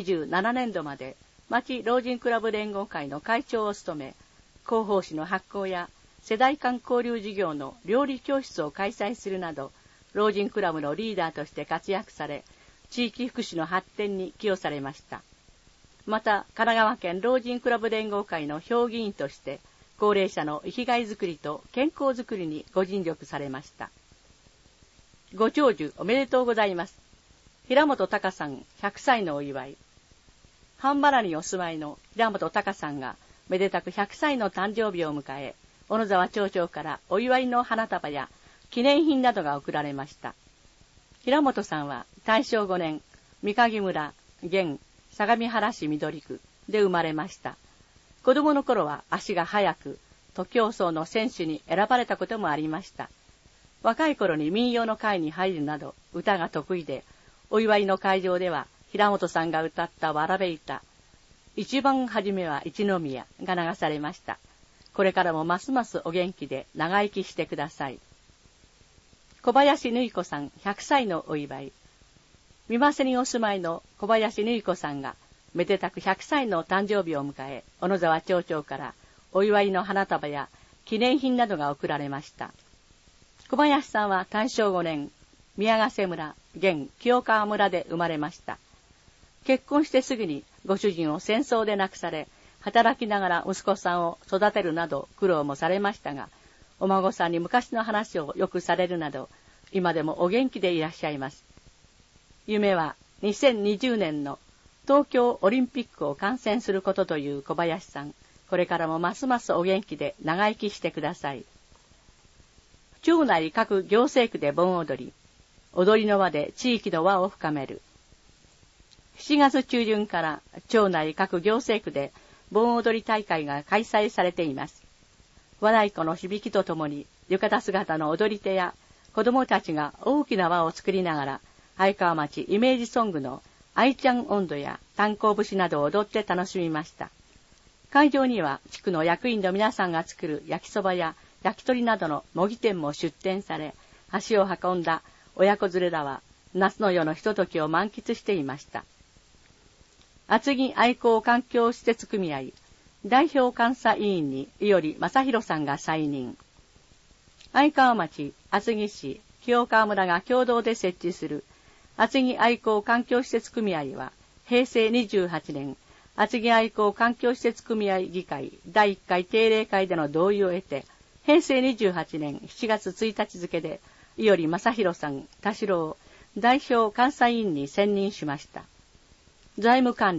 27年度まで町老人クラブ連合会の会長を務め、広報誌の発行や世代間交流事業の料理教室を開催するなど、老人クラブのリーダーとして活躍され、地域福祉の発展に寄与されました。また、神奈川県老人クラブ連合会の評議員として、高齢者の生きがいづくりと健康づくりにご尽力されました。ご長寿おめでとうございます。平本隆さん100歳のお祝い。半原にお住まいの平本隆さんがめでたく100歳の誕生日を迎え、小野沢町長からお祝いの花束や記念品などが贈られました。平本さんは大正5年、三鍵村、現相模原市緑区で生まれました。子供の頃は足が速く、徒競走の選手に選ばれたこともありました。若い頃に民謡の会に入るなど歌が得意で、お祝いの会場では平本さんが歌ったわらべ歌、一番初めは一宮が流されました。これからもますますお元気で長生きしてください。小林縫子さん100歳のお祝い。三馬瀬にお住まいの小林縫子さんがめでたく100歳の誕生日を迎え、小野沢町長からお祝いの花束や記念品などが贈られました。小林さんは大正5年、宮ヶ瀬村、現清川村で生まれました。結婚してすぐにご主人を戦争で亡くされ、働きながら息子さんを育てるなど苦労もされましたが、お孫さんに昔の話をよくされるなど、今でもお元気でいらっしゃいます。夢は2020年の東京オリンピックを観戦することという小林さん、これからもますますお元気で長生きしてください。町内各行政区で盆踊り、踊りの輪で地域の輪を深める。7月中旬から町内各行政区で盆踊り大会が開催されています。和太鼓の響きとともに浴衣姿の踊り手や子供たちが大きな輪を作りながら、愛川町イメージソングの愛ちゃん音頭や炭鉱節などを踊って楽しみました。会場には地区の役員の皆さんが作る焼きそばや焼き鳥などの模擬店も出店され、足を運んだ親子連れらは夏の夜のひとときを満喫していました。厚木愛好環境施設組合代表監査委員に伊織正弘さんが再任。愛川町、厚木市、清川村が共同で設置する厚木愛好環境施設組合は、平成28年、厚木愛好環境施設組合議会第1回定例会での同意を得て、平成28年7月1日付で、伊織正弘さん、田代を代表監査委員に選任しました。財務管理、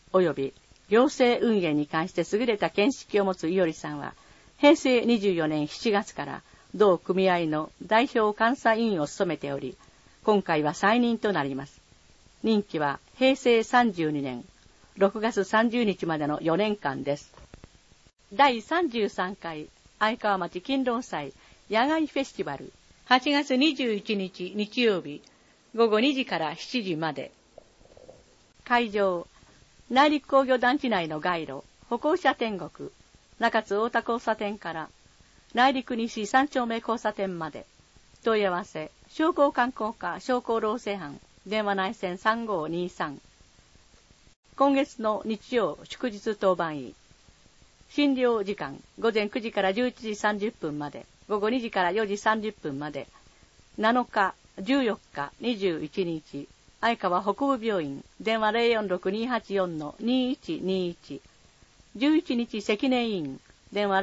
及び行政運営に関して優れた見識を持つ伊織さんは、平成24年7月から同組合の代表監査委員を務めており、今回は再任となります。任期は平成32年6月30日までの4年間です。第33回愛川町勤労祭野外フェスティバル、8月21日日曜日午後2時から7時まで。会場、内陸工業団地内の街路、歩行者天国、中津太田交差点から内陸西3丁目交差点まで。問い合わせ、商工観光課商工労政班、電話内線3523。今月の日曜祝日当番員。診療時間、午前9時から11時30分まで、午後2時から4時30分まで。7日、14日、21日、愛川北部病院、電話 046-284-2121。11日、関根医院、電話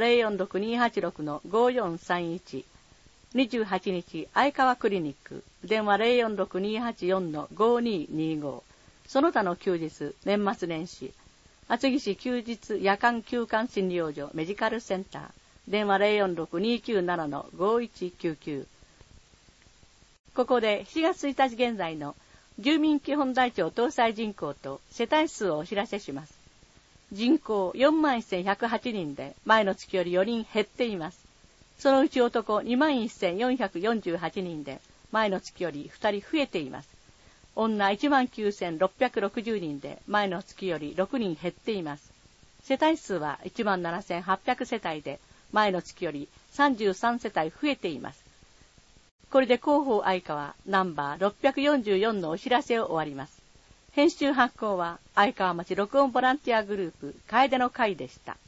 046-286-5431。28日、愛川クリニック、電話 046-284-5225。その他の休日、年末年始、厚木市休日夜間休館診療所メディカルセンター、電話 046-297-5199。ここで7月1日現在の住民基本台帳搭載人口と世帯数をお知らせします。人口41,108人で前の月より4人減っています。そのうち男21,448人で前の月より2人増えています。女19,660人で前の月より6人減っています。世帯数は17,800世帯で前の月より33世帯増えています。これで広報愛川ナンバー644のお知らせを終わります。編集発行は愛川町録音ボランティアグループ楓の会でした。